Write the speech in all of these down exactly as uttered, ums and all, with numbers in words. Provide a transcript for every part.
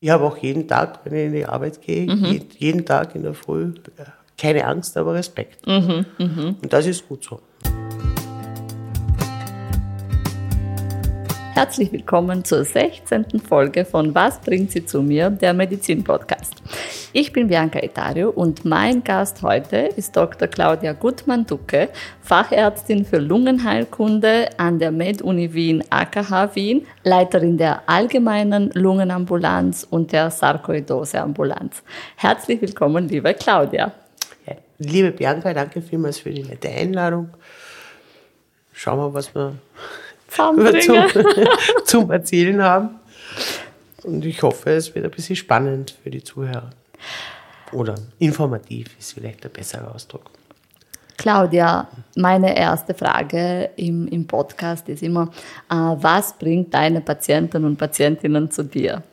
Ich habe auch jeden Tag, wenn ich in die Arbeit gehe, mhm. jeden, jeden Tag in der Früh, keine Angst, aber Respekt. Mhm, mh. Und das ist gut so. Herzlich willkommen zur sechzehnten Folge von Was bringt sie zu mir, der Medizin-Podcast. Ich bin Bianca Etario und mein Gast heute ist Doktor Claudia Gutmann-Ducke, Fachärztin für Lungenheilkunde an der Med-Uni Wien A K H Wien, Leiterin der allgemeinen Lungenambulanz und der Sarkoidose-Ambulanz. Herzlich willkommen, liebe Claudia. Ja, liebe Bianca, danke vielmals für die nette Einladung. Schauen wir, was wir zum, zum Erzählen haben. Und ich hoffe, es wird ein bisschen spannend für die Zuhörer. Oder informativ ist vielleicht ein besserer Ausdruck. Claudia, meine erste Frage im, im Podcast ist immer, äh, was bringt deine Patienten und Patientinnen zu dir?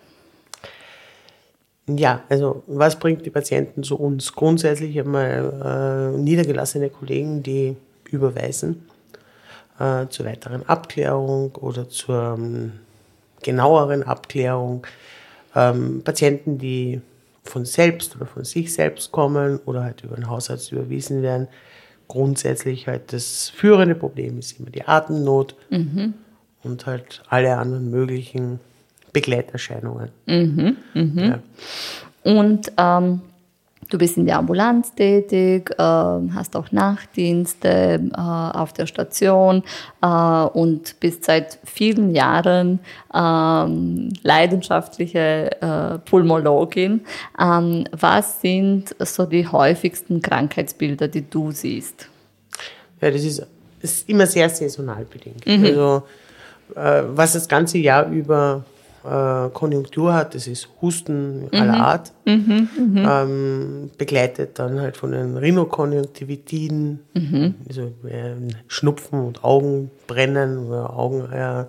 Ja, also was bringt die Patienten zu uns? Grundsätzlich einmal äh, niedergelassene Kollegen, die überweisen äh, zur weiteren Abklärung oder zur ähm, genaueren Abklärung. Ähm, Patienten, die von selbst oder von sich selbst kommen oder halt über den Hausarzt überwiesen werden. Grundsätzlich halt das führende Problem ist immer die Atemnot mhm. und halt alle anderen möglichen Begleiterscheinungen. Mhm, mh. Ja. Und ähm, du bist in der Ambulanz tätig, äh, hast auch Nachtdienste äh, auf der Station äh, und bist seit vielen Jahren äh, leidenschaftliche äh, Pulmologin. Ähm, was sind so die häufigsten Krankheitsbilder, die du siehst? Ja, das ist, das ist immer sehr saisonal bedingt. Mhm. Also äh, was das ganze Jahr über äh, Konjunktur hat, das ist Husten aller mhm. Art, mhm, mh. ähm, begleitet dann halt von den Rhinokonjunktivitiden, mhm. also äh, Schnupfen und Augenbrennen oder Augen, äh,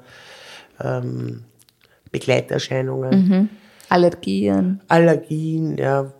ähm, Begleiterscheinungen. Mhm. Allergien. Allergien, ja.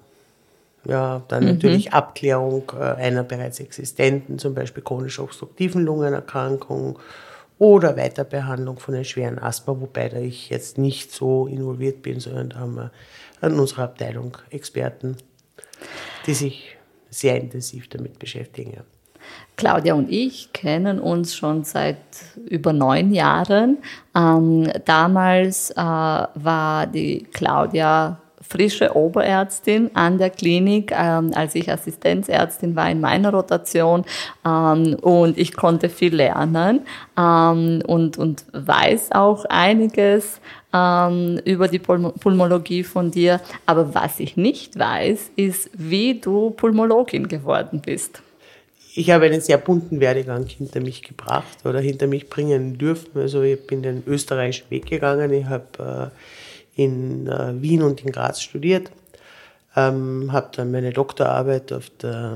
Ja, dann mhm. natürlich Abklärung äh, einer bereits existenten, zum Beispiel chronisch obstruktiven Lungenerkrankung oder Weiterbehandlung von einem schweren Asthma, wobei da ich jetzt nicht so involviert bin, sondern da haben wir in unserer Abteilung Experten, die sich sehr intensiv damit beschäftigen. Ja. Claudia und ich kennen uns schon seit über neun Jahren. Ähm, damals äh, war die Claudia frische Oberärztin an der Klinik, ähm, als ich Assistenzärztin war in meiner Rotation ähm, und ich konnte viel lernen ähm, und, und weiß auch einiges ähm, über die Pul- Pulmologie von dir. Aber was ich nicht weiß, ist, wie du Pulmologin geworden bist. Ich habe einen sehr bunten Werdegang hinter mich gebracht oder hinter mich bringen dürfen. Also ich bin den österreichischen Weg gegangen. Ich habe äh, in äh, Wien und in Graz studiert, ähm, habe dann meine Doktorarbeit auf der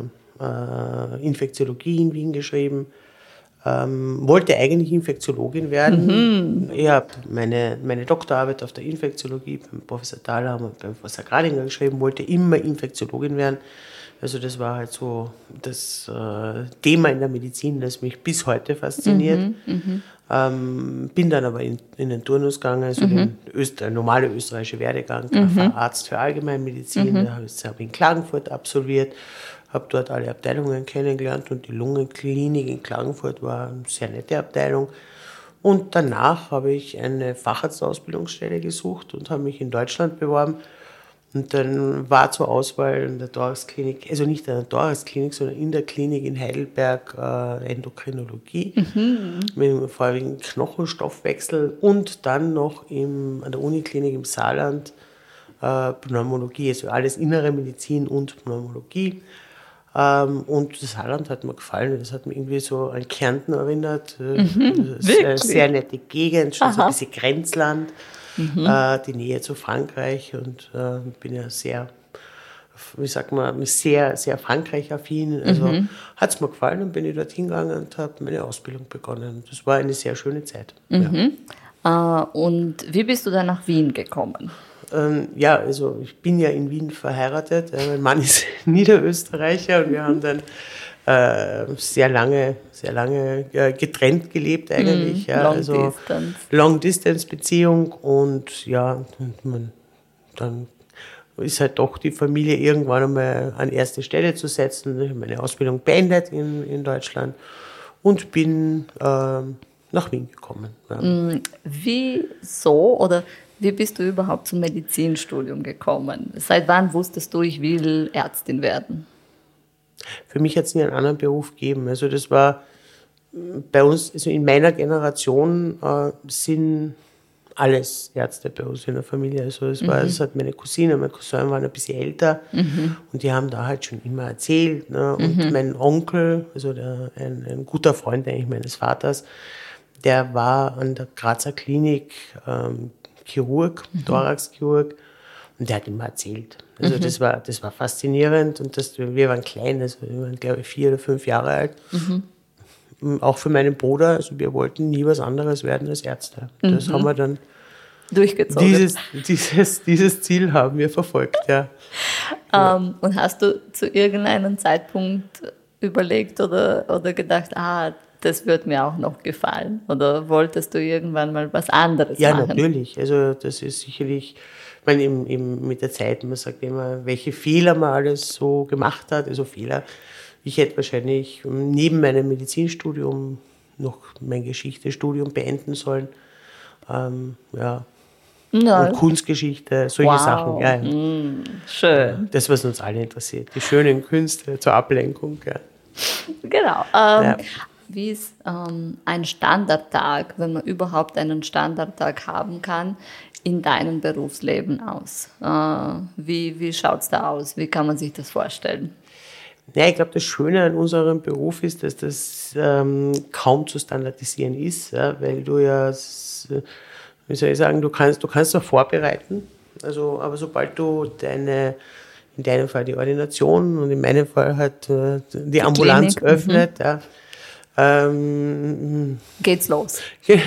äh, Infektiologie in Wien geschrieben, ähm, wollte eigentlich Infektiologin werden. Mhm. Ich habe meine, meine Doktorarbeit auf der Infektiologie beim Professor Thaler und beim Professor Gradinger geschrieben, wollte immer Infektiologin werden. Also das war halt so das äh, Thema in der Medizin, das mich bis heute fasziniert. Mhm, ähm, bin dann aber in, in den Turnus gegangen, also mhm. den Öster, normale österreichische Werdegang, mhm. Arzt für Allgemeinmedizin, mhm. da habe ich in Klagenfurt absolviert, habe dort alle Abteilungen kennengelernt und die Lungenklinik in Klagenfurt war eine sehr nette Abteilung. Und danach habe ich eine Facharztausbildungsstelle gesucht und habe mich in Deutschland beworben. Und dann war zur Auswahl in der Thoraxklinik, also nicht in der Thoraxklinik, sondern in der Klinik in Heidelberg äh, Endokrinologie, mhm. mit dem vorwiegend Knochenstoffwechsel und dann noch im, an der Uniklinik im Saarland äh, Pneumologie, also alles innere Medizin und Pneumologie. Ähm, und das Saarland hat mir gefallen, das hat mich irgendwie so an Kärnten erinnert. Mhm, das ist eine sehr nette Gegend, schon so ein bisschen Grenzland. Mhm. Äh, die Nähe zu Frankreich und äh, bin ja sehr, wie sagt man, sehr, sehr Frankreich-affin. Also mhm. hat es mir gefallen und bin ich dort hingegangen und habe meine Ausbildung begonnen. Das war eine sehr schöne Zeit. Mhm. Ja. Äh, und wie bist du dann nach Wien gekommen? Ähm, ja, also ich bin ja in Wien verheiratet. Äh, mein Mann ist Niederösterreicher und wir haben dann äh, sehr lange, sehr lange äh, getrennt gelebt eigentlich. Mm, ja, Long also Distance. Long-Distance-Beziehung und ja, man dann ist halt doch die Familie irgendwann einmal an erste Stelle zu setzen. Ich habe meine Ausbildung beendet in, in Deutschland und bin ähm, nach Wien gekommen. Ja. Wieso oder wie bist du überhaupt zum Medizinstudium gekommen? Seit wann wusstest du, ich will Ärztin werden? Für mich hat es nie einen anderen Beruf gegeben. Also das war bei uns, also in meiner Generation äh, sind alles Ärzte bei uns in der Familie. Also es war, mhm. es hat meine Cousine, mein Cousin waren ein bisschen älter mhm. und die haben da halt schon immer erzählt. Ne? Und mhm. mein Onkel, also der, ein, ein guter Freund eigentlich meines Vaters, der war an der Grazer Klinik ähm, Chirurg, mhm. Thoraxchirurg, und der hat immer erzählt. Also mhm. das war, das war faszinierend und das, wir waren klein, also wir waren glaube ich vier oder fünf Jahre alt. Mhm. Auch für meinen Bruder, also wir wollten nie was anderes werden als Ärzte. Das mhm. haben wir dann durchgezogen. Dieses, dieses, dieses Ziel haben wir verfolgt, ja. Ähm, und hast du zu irgendeinem Zeitpunkt überlegt oder, oder gedacht, ah, das wird mir auch noch gefallen? Oder wolltest du irgendwann mal was anderes ja, machen? Ja, natürlich. Also das ist sicherlich, ich meine, im, im, mit der Zeit, man sagt immer, welche Fehler man alles so gemacht hat. Also Fehler, ich hätte wahrscheinlich neben meinem Medizinstudium noch mein Geschichtestudium beenden sollen. Ähm, ja. Ja. Und Kunstgeschichte, solche wow. Sachen. Ja, ja. Mm, schön. Das, was uns alle interessiert. Die schönen Künste zur Ablenkung. Ja. Genau. Ähm, ja. Wie ist ähm, ein Standardtag, wenn man überhaupt einen Standardtag haben kann, in deinem Berufsleben aus? Äh, wie wie schaut es da aus? Wie kann man sich das vorstellen? Ja, ich glaube, das Schöne an unserem Beruf ist, dass das ähm, kaum zu standardisieren ist, ja, weil du ja, wie soll ich sagen, du kannst, du kannst auch vorbereiten, also, aber sobald du deine, in deinem Fall die Ordination und in meinem Fall halt äh, die, die Ambulanz Klinik. öffnet, mhm. ja, Ähm, geht's los.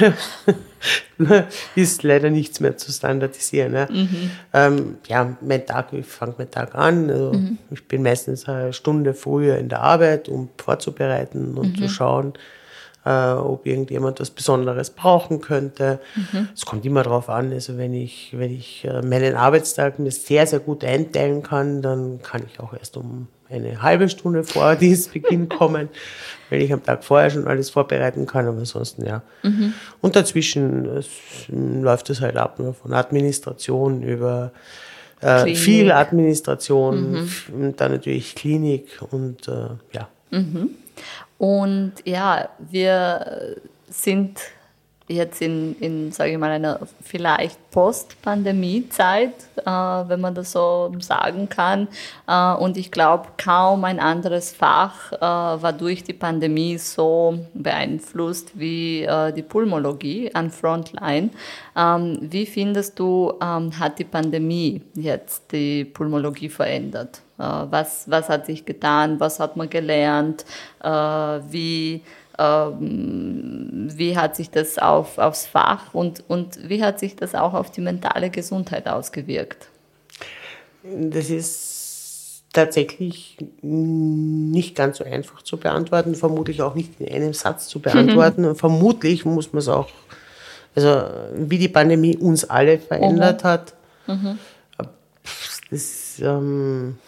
Ist leider nichts mehr zu standardisieren. Ja, mhm. ähm, ja mein Tag, ich fange meinen Tag an. Also mhm. Ich bin meistens eine Stunde früher in der Arbeit, um vorzubereiten und mhm. zu schauen, äh, ob irgendjemand was Besonderes brauchen könnte. Mhm. Es kommt immer darauf an, also wenn ich, wenn ich äh, meinen Arbeitstag mir sehr, sehr gut einteilen kann, dann kann ich auch erst um eine halbe Stunde vor Dienstbeginn kommen, weil ich am Tag vorher schon alles vorbereiten kann, aber ansonsten ja. Mhm. Und dazwischen es, läuft es halt ab, ne, von Administration über äh, viel Administration, mhm. und dann natürlich Klinik und äh, ja. Mhm. Und ja, wir sind jetzt in, in sage ich mal, einer vielleicht Post-Pandemie-Zeit, äh, wenn man das so sagen kann. Äh, und ich glaube, kaum ein anderes Fach äh, war durch die Pandemie so beeinflusst wie äh, die Pulmologie an Frontline. Ähm, wie findest du, ähm, hat die Pandemie jetzt die Pulmologie verändert? Äh, was, was hat sich getan? Was hat man gelernt? Äh, wie Wie hat sich das auf, aufs Fach und, und wie hat sich das auch auf die mentale Gesundheit ausgewirkt? Das ist tatsächlich nicht ganz so einfach zu beantworten, vermutlich auch nicht in einem Satz zu beantworten. Und vermutlich muss man es auch, also wie die Pandemie uns alle verändert mhm. hat, mhm. das ähm,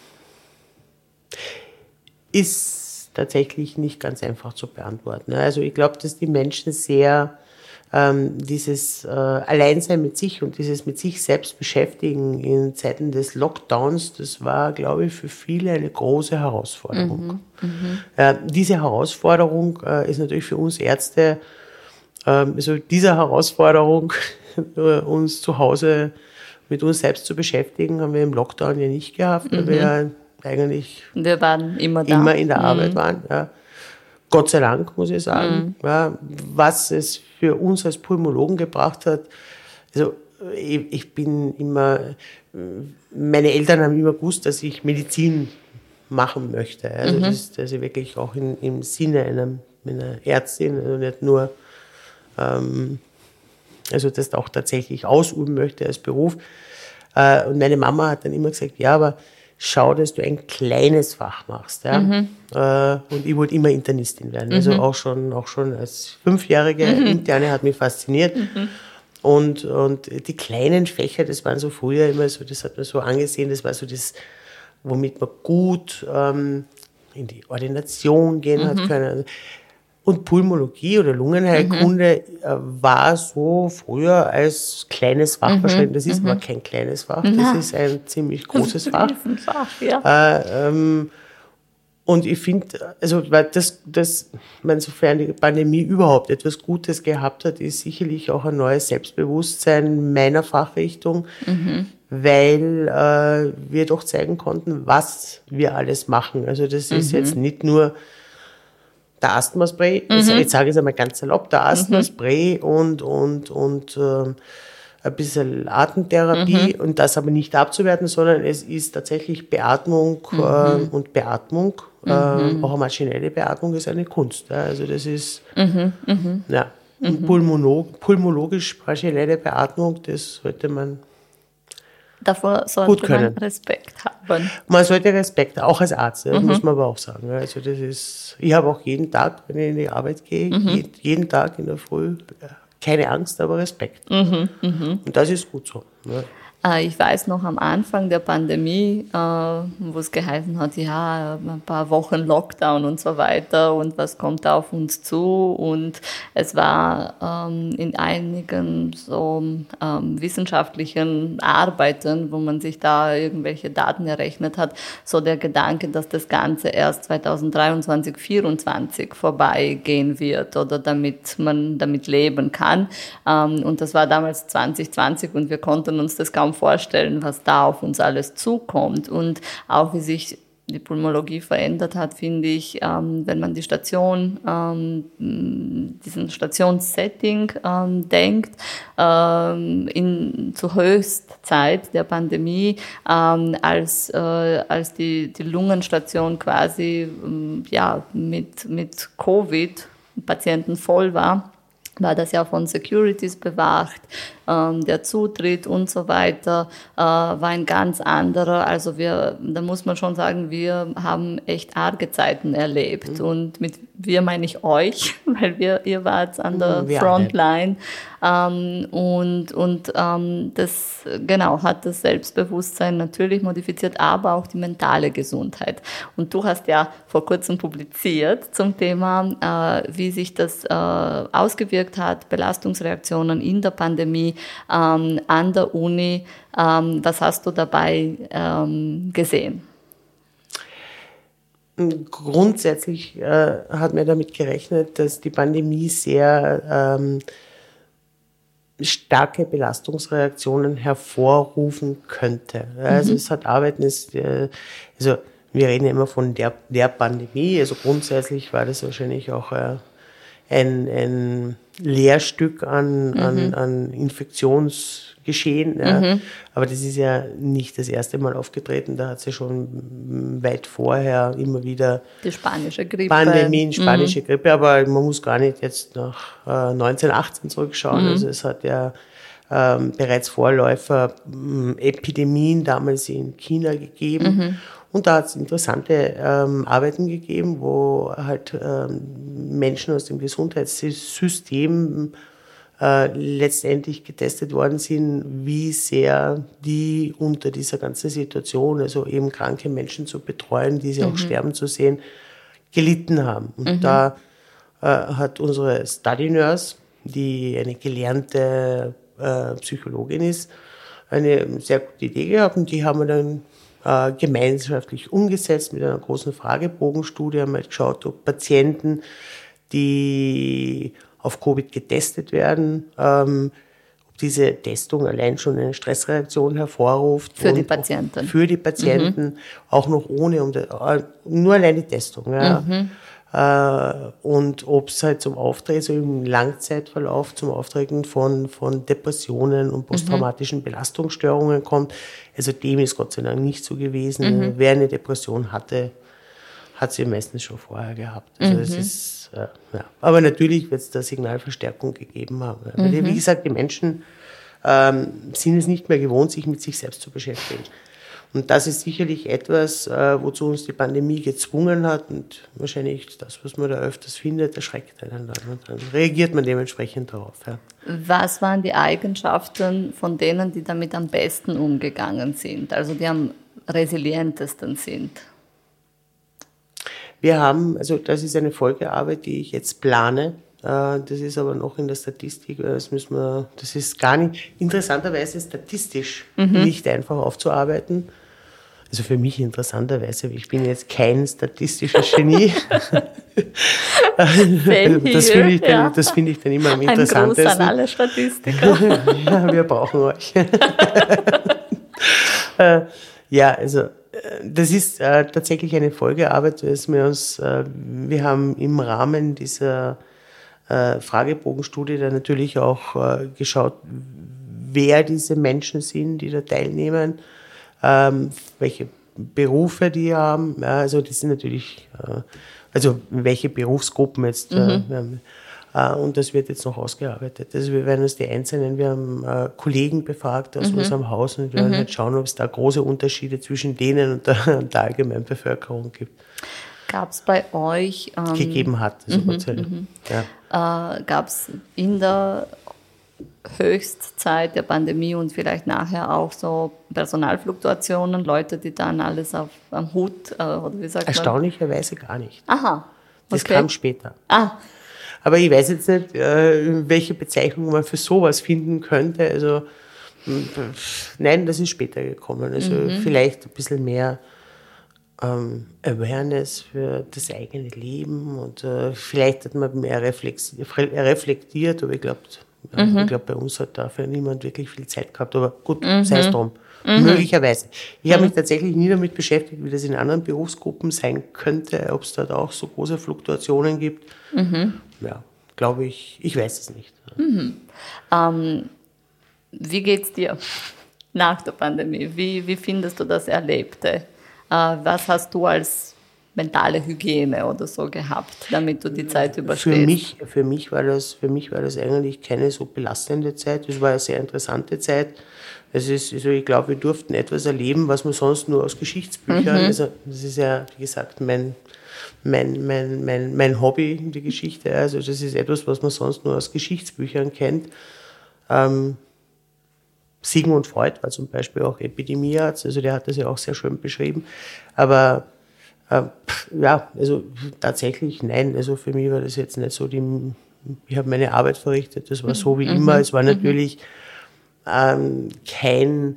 ist tatsächlich nicht ganz einfach zu beantworten. Also ich glaube, dass die Menschen sehr ähm, dieses äh, Alleinsein mit sich und dieses mit sich selbst beschäftigen in Zeiten des Lockdowns, das war, glaube ich, für viele eine große Herausforderung. Mhm, mhm. Äh, diese Herausforderung äh, ist natürlich für uns Ärzte, äh, also dieser Herausforderung, uns zu Hause mit uns selbst zu beschäftigen, haben wir im Lockdown ja nicht gehabt, weil mhm. wir ja eigentlich wir waren immer da. Immer in der mhm. Arbeit waren. Ja. Gott sei Dank, muss ich sagen. Mhm. Ja, was es für uns als Pulmologen gebracht hat, also ich, ich bin immer, meine Eltern haben immer gewusst, dass ich Medizin machen möchte. Also mhm. das, dass ich wirklich auch in, im Sinne einer, einer Ärztin, also nicht nur, ähm, also das auch tatsächlich ausüben möchte als Beruf. Äh, und meine Mama hat dann immer gesagt, ja, aber schau, dass du ein kleines Fach machst. Ja? Mhm. Äh, und ich wollte immer Internistin werden. Mhm. Also auch schon, auch schon als Fünfjährige mhm. Interne hat mich fasziniert. Mhm. Und, und die kleinen Fächer, das waren so früher immer so, das hat man so angesehen, das war so das, womit man gut ähm, in die Ordination gehen mhm. hat können. Und Pulmologie oder Lungenheilkunde mhm. äh, war so früher als kleines Fach mhm. wahrscheinlich. Das ist mhm. aber kein kleines Fach, das Na. ist ein ziemlich großes Fach. Fach ja. äh, ähm, und ich finde, also das, das, sofern die Pandemie überhaupt etwas Gutes gehabt hat, ist sicherlich auch ein neues Selbstbewusstsein meiner Fachrichtung, mhm. weil äh, wir doch zeigen konnten, was wir alles machen. Also das mhm. ist jetzt nicht nur der Asthmaspray, mhm. also jetzt sage ich es einmal ganz salopp, der Asthmaspray mhm. und, und, und äh, ein bisschen Atemtherapie mhm. und das aber nicht abzuwerten, sondern es ist tatsächlich Beatmung mhm. äh, und Beatmung, mhm. äh, auch eine maschinelle Beatmung ist eine Kunst. Ja. Also das ist, mhm. Mhm. ja, mhm. Pulmonolog, pulmologisch maschinelle Beatmung, das sollte man Davor sollte man Respekt haben. Man sollte Respekt, auch als Arzt, das mhm. muss man aber auch sagen. Also das ist, ich habe auch jeden Tag, wenn ich in die Arbeit gehe, mhm. jeden Tag in der Früh, keine Angst, aber Respekt. Mhm. Mhm. Und das ist gut so. Ja. Ich weiß noch am Anfang der Pandemie, wo es geheißen hat, ja, ein paar Wochen Lockdown und so weiter und was kommt da auf uns zu, und es war in einigen so wissenschaftlichen Arbeiten, wo man sich da irgendwelche Daten errechnet hat, so der Gedanke, dass das Ganze erst zweitausenddreiundzwanzig, vierundzwanzig vorbeigehen wird oder damit man damit leben kann, und das war damals zwanzig zwanzig und wir konnten uns das kaum vorstellen, was da auf uns alles zukommt, und auch wie sich die Pulmologie verändert hat, finde ich, ähm, wenn man die Station, ähm, diesen Stationssetting ähm, denkt, ähm, in, zur Höchstzeit der Pandemie, ähm, als, äh, als die, die Lungenstation quasi ähm, ja, mit, mit Covid-Patienten voll war, war das ja von Securities bewacht, ähm, der Zutritt und so weiter äh, war ein ganz anderer. Also wir, da muss man schon sagen, wir haben echt arge Zeiten erlebt. Mhm. Und mit wir meine ich euch, weil wir, ihr wart an der mhm, Frontline. Ähm, und und ähm, das genau hat das Selbstbewusstsein natürlich modifiziert, aber auch die mentale Gesundheit. Und du hast ja vor kurzem publiziert zum Thema, äh, wie sich das äh, ausgewirkt hat, Belastungsreaktionen in der Pandemie ähm, an der Uni. Ähm, was hast du dabei ähm, gesehen? Grundsätzlich äh, hat man damit gerechnet, dass die Pandemie sehr ähm, starke Belastungsreaktionen hervorrufen könnte. Also mhm. es hat Arbeiten, ist, äh, also wir reden immer von der, der Pandemie, also grundsätzlich war das wahrscheinlich auch äh, ein, ein Lehrstück an, mhm. an, an Infektionsgeschehen. Ja. Mhm. Aber das ist ja nicht das erste Mal aufgetreten. Da hat es ja schon weit vorher immer wieder die spanische Grippe. Pandemien, spanische mhm. Grippe. Aber man muss gar nicht jetzt nach äh, neunzehnhundertachtzehn zurückschauen. Mhm. Also es hat ja ähm, bereits Vorläufer ähm, Epidemien damals in China gegeben. Mhm. Und da hat es interessante ähm, Arbeiten gegeben, wo halt ähm, Menschen aus dem Gesundheitssystem äh, letztendlich getestet worden sind, wie sehr die unter dieser ganzen Situation, also eben kranke Menschen zu betreuen, die sie mhm. auch sterben zu sehen, gelitten haben. Und mhm. da äh, hat unsere Study Nurse, die eine gelernte äh, Psychologin ist, eine sehr gute Idee gehabt, und die haben wir dann Äh, gemeinschaftlich umgesetzt mit einer großen Fragebogenstudie, haben wir geschaut, ob Patienten, die auf Covid getestet werden, ähm, ob diese Testung allein schon eine Stressreaktion hervorruft. Für die Patienten. Für die Patienten, mhm. auch noch ohne, um die, nur allein die Testung. Ja. Mhm. Und ob es halt zum Auftreten, so im Langzeitverlauf zum Auftreten von, von Depressionen und posttraumatischen mhm. Belastungsstörungen kommt. Also dem ist Gott sei Dank nicht so gewesen. Mhm. Wer eine Depression hatte, hat sie meistens schon vorher gehabt. Also mhm. es ist, äh, ja. Aber natürlich wird es da Signalverstärkung gegeben haben. Mhm. Weil, wie gesagt, die Menschen ähm, sind es nicht mehr gewohnt, sich mit sich selbst zu beschäftigen. Und das ist sicherlich etwas, äh, wozu uns die Pandemie gezwungen hat, und wahrscheinlich das, was man da öfters findet, erschreckt einen dann. Und dann reagiert man dementsprechend darauf. Ja. Was waren die Eigenschaften von denen, die damit am besten umgegangen sind, also die am resilientesten sind? Wir haben, also das ist eine Folgearbeit, die ich jetzt plane. Das ist aber noch in der Statistik, das müssen wir, das ist gar nicht, interessanterweise statistisch mhm. nicht einfach aufzuarbeiten. Also für mich interessanterweise, ich bin jetzt kein statistischer Genie. das finde ich, dann, ja. das find ich dann immer am interessantesten. Ein Gruß an alle Statistiker. Ja, wir brauchen euch. Ja, also das ist äh, tatsächlich eine Folgearbeit, dass wir uns, äh, wir haben im Rahmen dieser äh, Fragebogenstudie dann natürlich auch äh, geschaut, wer diese Menschen sind, die da teilnehmen, ähm, welche Berufe die haben, ja, also das sind natürlich, äh, also welche Berufsgruppen jetzt, mhm. äh, äh, und das wird jetzt noch ausgearbeitet. Also wir werden uns die einzelnen, wir haben äh, Kollegen befragt aus mhm. unserem Haus und wir werden mhm. halt schauen, ob es da große Unterschiede zwischen denen und der, und der allgemeinen Bevölkerung gibt. Gab es bei euch... Ähm, gegeben hat, also mhm, Gott sei Dank. Mhm. Ja. Äh, gab es in der Höchstzeit der Pandemie und vielleicht nachher auch so Personalfluktuationen, Leute, die dann alles auf, am Hut, äh, oder wie sagt man? Erstaunlicherweise gar nicht. Aha. Okay. Das kam später. Ah. Aber ich weiß jetzt nicht, äh, welche Bezeichnung man für sowas finden könnte. Also, nein, das ist später gekommen. Also mhm. vielleicht ein bisschen mehr ähm, Awareness für das eigene Leben und äh, vielleicht hat man mehr reflex- reflektiert, aber ich glaube, ja, mhm. ich glaube, bei uns hat dafür niemand wirklich viel Zeit gehabt. Aber gut, mhm. sei es drum. Mhm. Möglicherweise. Ich habe mich tatsächlich nie damit beschäftigt, wie das in anderen Berufsgruppen sein könnte, ob es dort auch so große Fluktuationen gibt. Mhm. Ja, glaube ich, ich weiß es nicht. Mhm. Ähm, wie geht es dir nach der Pandemie? Wie, wie findest du das Erlebte? Äh, was hast du als mentale Hygiene oder so gehabt, damit du die Zeit überstehst? Für mich, für mich war das, für mich war das eigentlich keine so belastende Zeit. Es war eine sehr interessante Zeit. Es ist, also ich glaube, wir durften etwas erleben, was man sonst nur aus Geschichtsbüchern, mhm. also das ist ja, wie gesagt, mein, mein, mein, mein, mein Hobby, die Geschichte. Also das ist etwas, was man sonst nur aus Geschichtsbüchern kennt. Ähm, Sigmund Freud war zum Beispiel auch Epidemiearzt, also der hat das ja auch sehr schön beschrieben. Aber äh, ja, also tatsächlich nein, also für mich war das jetzt nicht so, die, ich habe meine Arbeit verrichtet, das war so wie mhm. immer. Es war natürlich ähm, kein,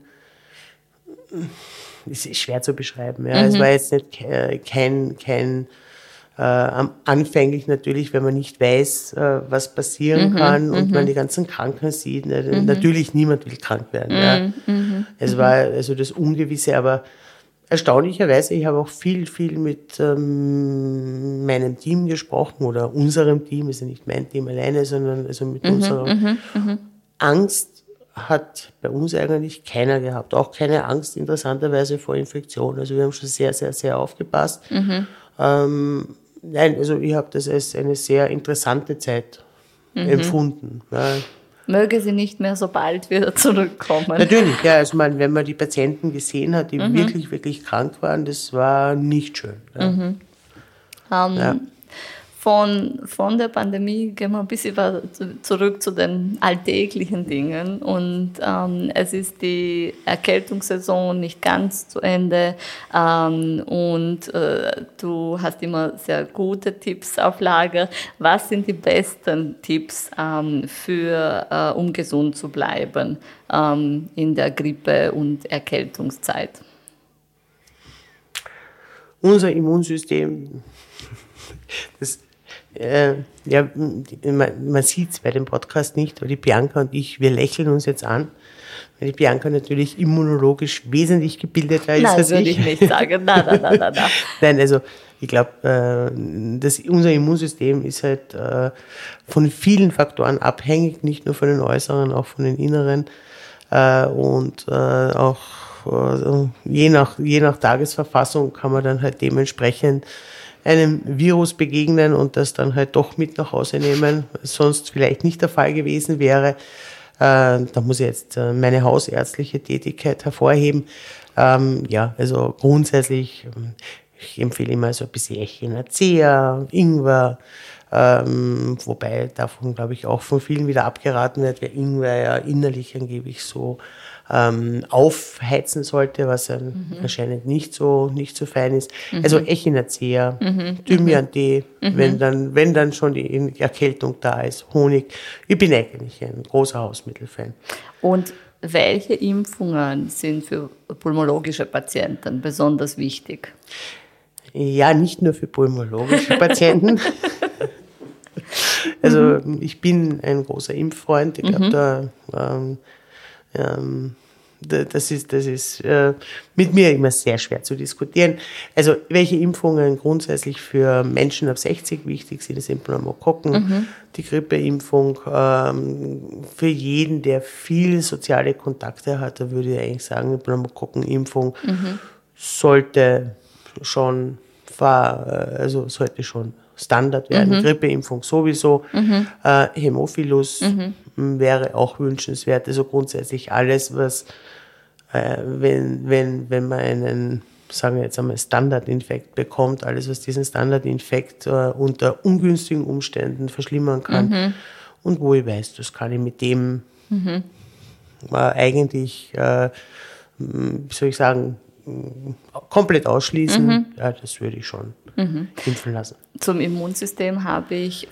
es ist schwer zu beschreiben, ja. Mhm. Es war jetzt nicht äh, kein, kein äh, anfänglich natürlich, wenn man nicht weiß, äh, was passieren mhm. kann und mhm. man die ganzen Kranken sieht. Ne? Mhm. Natürlich, niemand will krank werden. Mhm. Ja. Mhm. Es war also das Ungewisse, aber erstaunlicherweise, ich habe auch viel, viel mit ähm, meinem Team gesprochen oder unserem Team, ist ja nicht mein Team alleine, sondern also mit mhm. unserer mhm. Mhm. Angst hat bei uns eigentlich keiner gehabt. Auch keine Angst, interessanterweise, vor Infektion. Also wir haben schon sehr, sehr, sehr aufgepasst. Mhm. Ähm, nein, also ich habe das als eine sehr interessante Zeit mhm. empfunden. Ja. Möge sie nicht mehr so bald wieder zurückkommen. Natürlich, ja. Also man, wenn man die Patienten gesehen hat, die mhm. wirklich, wirklich krank waren, das war nicht schön. Ja. Mhm. Um, ja. Von, von der Pandemie gehen wir ein bisschen zurück zu den alltäglichen Dingen. Und ähm, es ist die Erkältungssaison nicht ganz zu Ende. Ähm, und äh, du hast immer sehr gute Tipps auf Lager. Was sind die besten Tipps, ähm, für, äh, um gesund zu bleiben ähm, in der Grippe- und Erkältungszeit? Unser Immunsystem, das Äh, ja, man, man sieht es bei dem Podcast nicht, aber die Bianca und ich, wir lächeln uns jetzt an, weil die Bianca natürlich immunologisch wesentlich gebildeter ist als ich. Nein, würde ich nicht sagen. Nein, nein, nein, nein, nein. Nein, also ich glaube, äh, das, unser Immunsystem ist halt äh, von vielen Faktoren abhängig, nicht nur von den äußeren, auch von den inneren äh, und äh, auch äh, je nach, je nach Tagesverfassung kann man dann halt dementsprechend einem Virus begegnen und das dann halt doch mit nach Hause nehmen, was sonst vielleicht nicht der Fall gewesen wäre. Äh, da muss ich jetzt äh, meine hausärztliche Tätigkeit hervorheben. Ähm, ja, also grundsätzlich, ich empfehle immer so ein bisschen Echinacea, Ingwer, Ähm, wobei davon, glaube ich, auch von vielen wieder abgeraten wird, weil Ingwer ja innerlich angeblich so ähm, aufheizen sollte, was ja mhm. anscheinend nicht so, nicht so fein ist. Mhm. Also Echinacea, mhm. Thymian-Tee, mhm. wenn dann, wenn dann schon die Erkältung da ist, Honig. Ich bin eigentlich ein großer Hausmittelfan. Und welche Impfungen sind für pulmologische Patienten besonders wichtig? Ja, nicht nur für pulmologische Patienten. Also mhm. ich bin ein großer Impffreund. Ich glaube, mhm. da ähm, ähm, das ist, das ist äh, mit mir immer sehr schwer zu diskutieren. Also welche Impfungen grundsätzlich für Menschen ab sechzig wichtig sind, das sind Pneumokokken, mhm. die Grippeimpfung. Ähm, für jeden, der viele soziale Kontakte hat, da würde ich eigentlich sagen, die Pneumokokkenimpfung mhm. sollte schon, also sollte schon Standard werden. Mhm. Grippeimpfung sowieso. Mhm. Äh, Hämophilus mhm. wäre auch wünschenswert. Also grundsätzlich alles, was, äh, wenn, wenn, wenn man einen, sagen wir jetzt einmal, Standardinfekt bekommt, alles, was diesen Standardinfekt äh, unter ungünstigen Umständen verschlimmern kann. Mhm. Und wo ich weiß, das kann ich mit dem mhm. äh, eigentlich, äh, wie soll ich sagen, komplett ausschließen. Mhm. Ja, das würde ich schon mhm. impfen lassen. Zum Immunsystem habe ich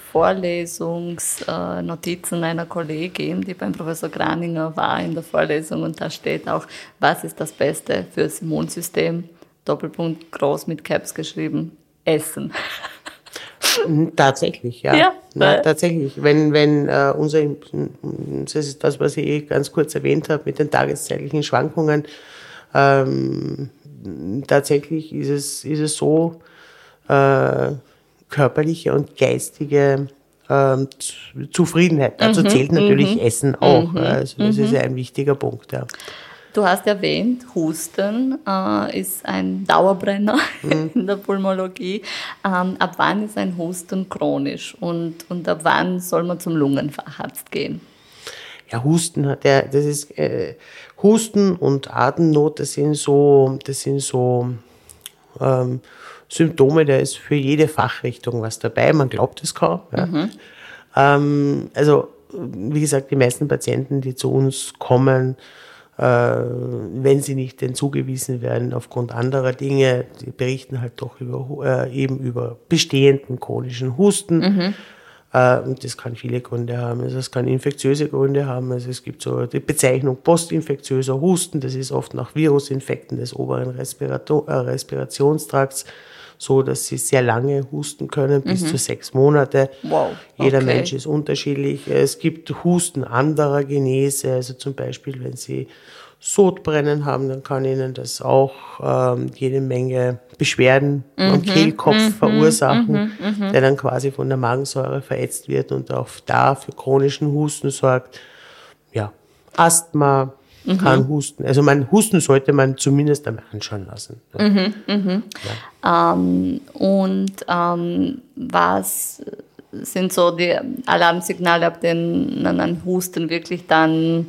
Vorlesungsnotizen einer Kollegin, die beim Professor Graninger war in der Vorlesung, und da steht auch, was ist das Beste fürs Immunsystem? Doppelpunkt groß mit Caps geschrieben, Essen. Tatsächlich, ja. ja Na, tatsächlich. Wenn, wenn äh, unser, das ist das, was ich eh ganz kurz erwähnt habe, mit den tageszeitlichen Schwankungen, ähm, tatsächlich ist es, ist es so, äh, körperliche und geistige ähm, Zufriedenheit. Dazu mhm, zählt natürlich m-hmm. Essen auch. Mhm, also das m-hmm. ist ja ein wichtiger Punkt. Ja. Du hast erwähnt, Husten äh, ist ein Dauerbrenner mhm. in der Pulmologie. Ähm, ab wann ist ein Husten chronisch und, und ab wann soll man zum Lungenfacharzt gehen? Ja, Husten hat der, das ist äh, Husten und Atemnot, das sind so, das sind so ähm, Symptome, da ist für jede Fachrichtung was dabei. Man glaubt es kaum. Ja. Mhm. Ähm, also wie gesagt, die meisten Patienten, die zu uns kommen, äh, wenn sie nicht denn zugewiesen werden aufgrund anderer Dinge, die berichten halt doch über äh, eben über bestehenden chronischen Husten. Mhm. Und das kann viele Gründe haben. Also es kann infektiöse Gründe haben. Also es gibt so die Bezeichnung postinfektiöser Husten. Das ist oft nach Virusinfekten des oberen Respirator- äh, Respirationstrakts so, dass sie sehr lange husten können, bis mhm. zu sechs Monate. Wow. Jeder okay. Mensch ist unterschiedlich. Es gibt Husten anderer Genese. Also zum Beispiel, wenn Sie Sodbrennen haben, dann kann Ihnen das auch ähm, jede Menge Beschwerden mhm. am Kehlkopf mhm. verursachen, mhm. der dann quasi von der Magensäure verätzt wird und auch da für chronischen Husten sorgt. Ja, Asthma mhm. kann husten. Also man Husten sollte man zumindest einmal anschauen lassen. Ja. Mhm. Mhm. Ja. Ähm, und ähm, was sind so die Alarmsignale, ab denen ein Husten wirklich dann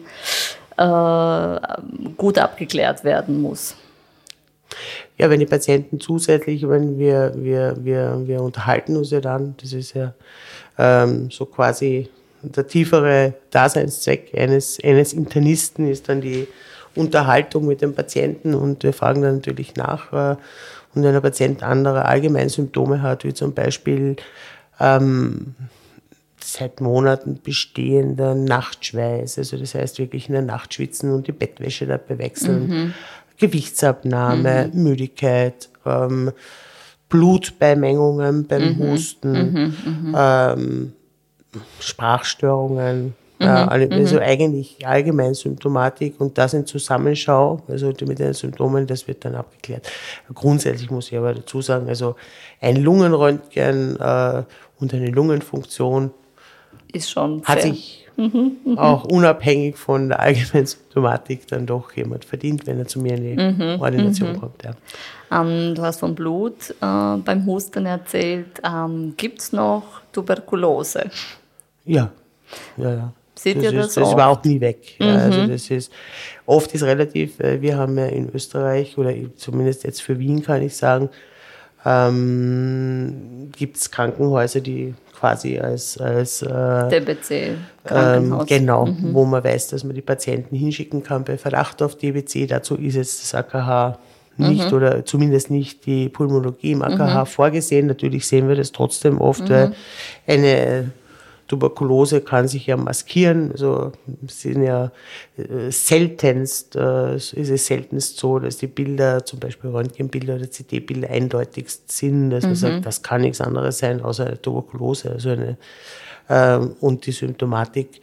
Äh, gut abgeklärt werden muss? Ja, wenn die Patienten zusätzlich, wenn wir, wir, wir, wir unterhalten uns ja dann, das ist ja ähm, so quasi der tiefere Daseinszweck eines, eines Internisten ist dann die Unterhaltung mit dem Patienten, und wir fragen dann natürlich nach, äh, und wenn der Patient andere Allgemeinsymptome hat, wie zum Beispiel ähm, seit Monaten bestehender Nachtschweiß, also das heißt wirklich in der Nacht schwitzen und die Bettwäsche dabei wechseln, mhm. Gewichtsabnahme, mhm. Müdigkeit, ähm, Blutbeimengungen beim mhm. Husten, mhm. Mhm. Ähm, Sprachstörungen, mhm. ja, also mhm. eigentlich Allgemeinsymptomatik, und das in Zusammenschau, also mit den Symptomen, das wird dann abgeklärt. Grundsätzlich muss ich aber dazu sagen, also ein Lungenröntgen äh, und eine Lungenfunktion ist schon hat sehr. sich mhm, auch unabhängig von der allgemeinen Symptomatik dann doch jemand verdient, wenn er zu mir in die mhm, Ordination mhm. kommt. Ja. Ähm, du hast vom Blut äh, beim Husten erzählt. Ähm, Gibt es noch Tuberkulose? Ja, ja, ja. Seht das ihr das ist, das oft? war auch nie weg. Mhm. Ja, also das ist, oft ist relativ, wir haben ja in Österreich, oder zumindest jetzt für Wien kann ich sagen, ähm, gibt es Krankenhäuser, die quasi als, als äh, D B C Krankenhaus. Ähm, genau, mhm. wo man weiß, dass man die Patienten hinschicken kann bei Verdacht auf D B C. Dazu ist jetzt das A K H nicht Mhm. oder zumindest nicht die Pulmologie im A K H Mhm. vorgesehen. Natürlich sehen wir das trotzdem oft, Mhm. weil eine Tuberkulose kann sich ja maskieren. Also es sind ja äh, seltenst, äh, ist es seltenst so, dass die Bilder, zum Beispiel Röntgenbilder oder C T-Bilder eindeutigst sind, dass man Mhm. sagt, das kann nichts anderes sein außer eine Tuberkulose. Also eine, ähm, und die Symptomatik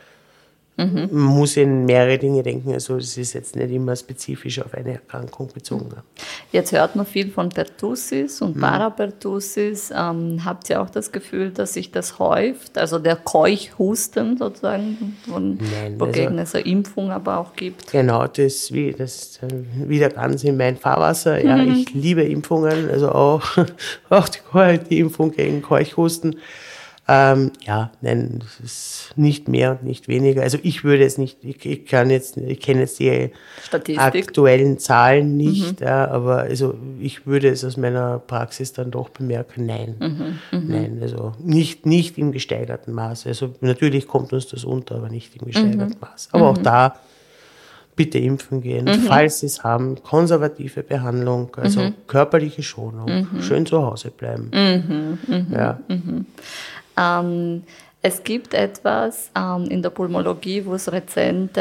Mhm. man muss in mehrere Dinge denken, also es ist jetzt nicht immer spezifisch auf eine Erkrankung bezogen. Jetzt hört man viel von Pertussis und Parapertussis. Ähm, habt ihr auch das Gefühl, dass sich das häuft? Also der Keuchhusten sozusagen, von, Nein, wogegen also, es eine Impfung aber auch gibt? Genau, das, wie, das ist wieder ganz in mein Fahrwasser. Ja, Mhm. ich liebe Impfungen, also auch, auch die, die Impfung gegen Keuchhusten. Ähm, ja, nein, das ist nicht mehr und nicht weniger. Also ich würde es nicht, ich, ich kann jetzt, ich kenne jetzt die Statistik. aktuellen Zahlen nicht, mhm. ja, aber also ich würde es aus meiner Praxis dann doch bemerken, nein, Mhm. Mhm. nein, also nicht, nicht im gesteigerten Maße. Also natürlich kommt uns das unter, aber nicht im gesteigerten Mhm. Maß. Aber mhm. auch da bitte impfen gehen, Mhm. falls Sie es haben, konservative Behandlung, also Mhm. körperliche Schonung, Mhm. schön zu Hause bleiben. Mhm. Mhm. Ja. Mhm. Ähm, es gibt etwas ähm, in der Pulmologie, wo es rezente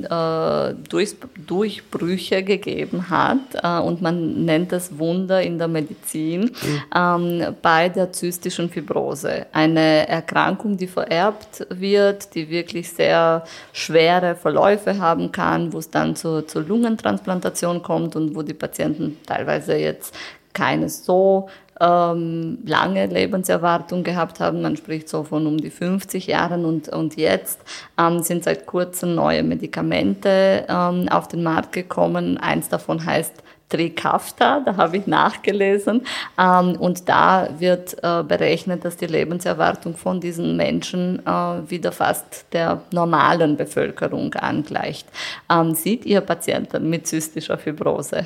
äh, Durch, Durchbrüche gegeben hat äh, und man nennt das Wunder in der Medizin mhm. ähm, bei der zystischen Fibrose. Eine Erkrankung, die vererbt wird, die wirklich sehr schwere Verläufe haben kann, wo es dann zur, zur Lungentransplantation kommt und wo die Patienten teilweise jetzt keine so ähm, lange Lebenserwartung gehabt haben. Man spricht so von um die fünfzig Jahren und, und jetzt ähm, sind seit kurzem neue Medikamente ähm, auf den Markt gekommen. Eins davon heißt Trikafta, da habe ich nachgelesen. Ähm, und da wird äh, berechnet, dass die Lebenserwartung von diesen Menschen äh, wieder fast der normalen Bevölkerung angleicht. Ähm, seht ihr Patienten mit zystischer Fibrose?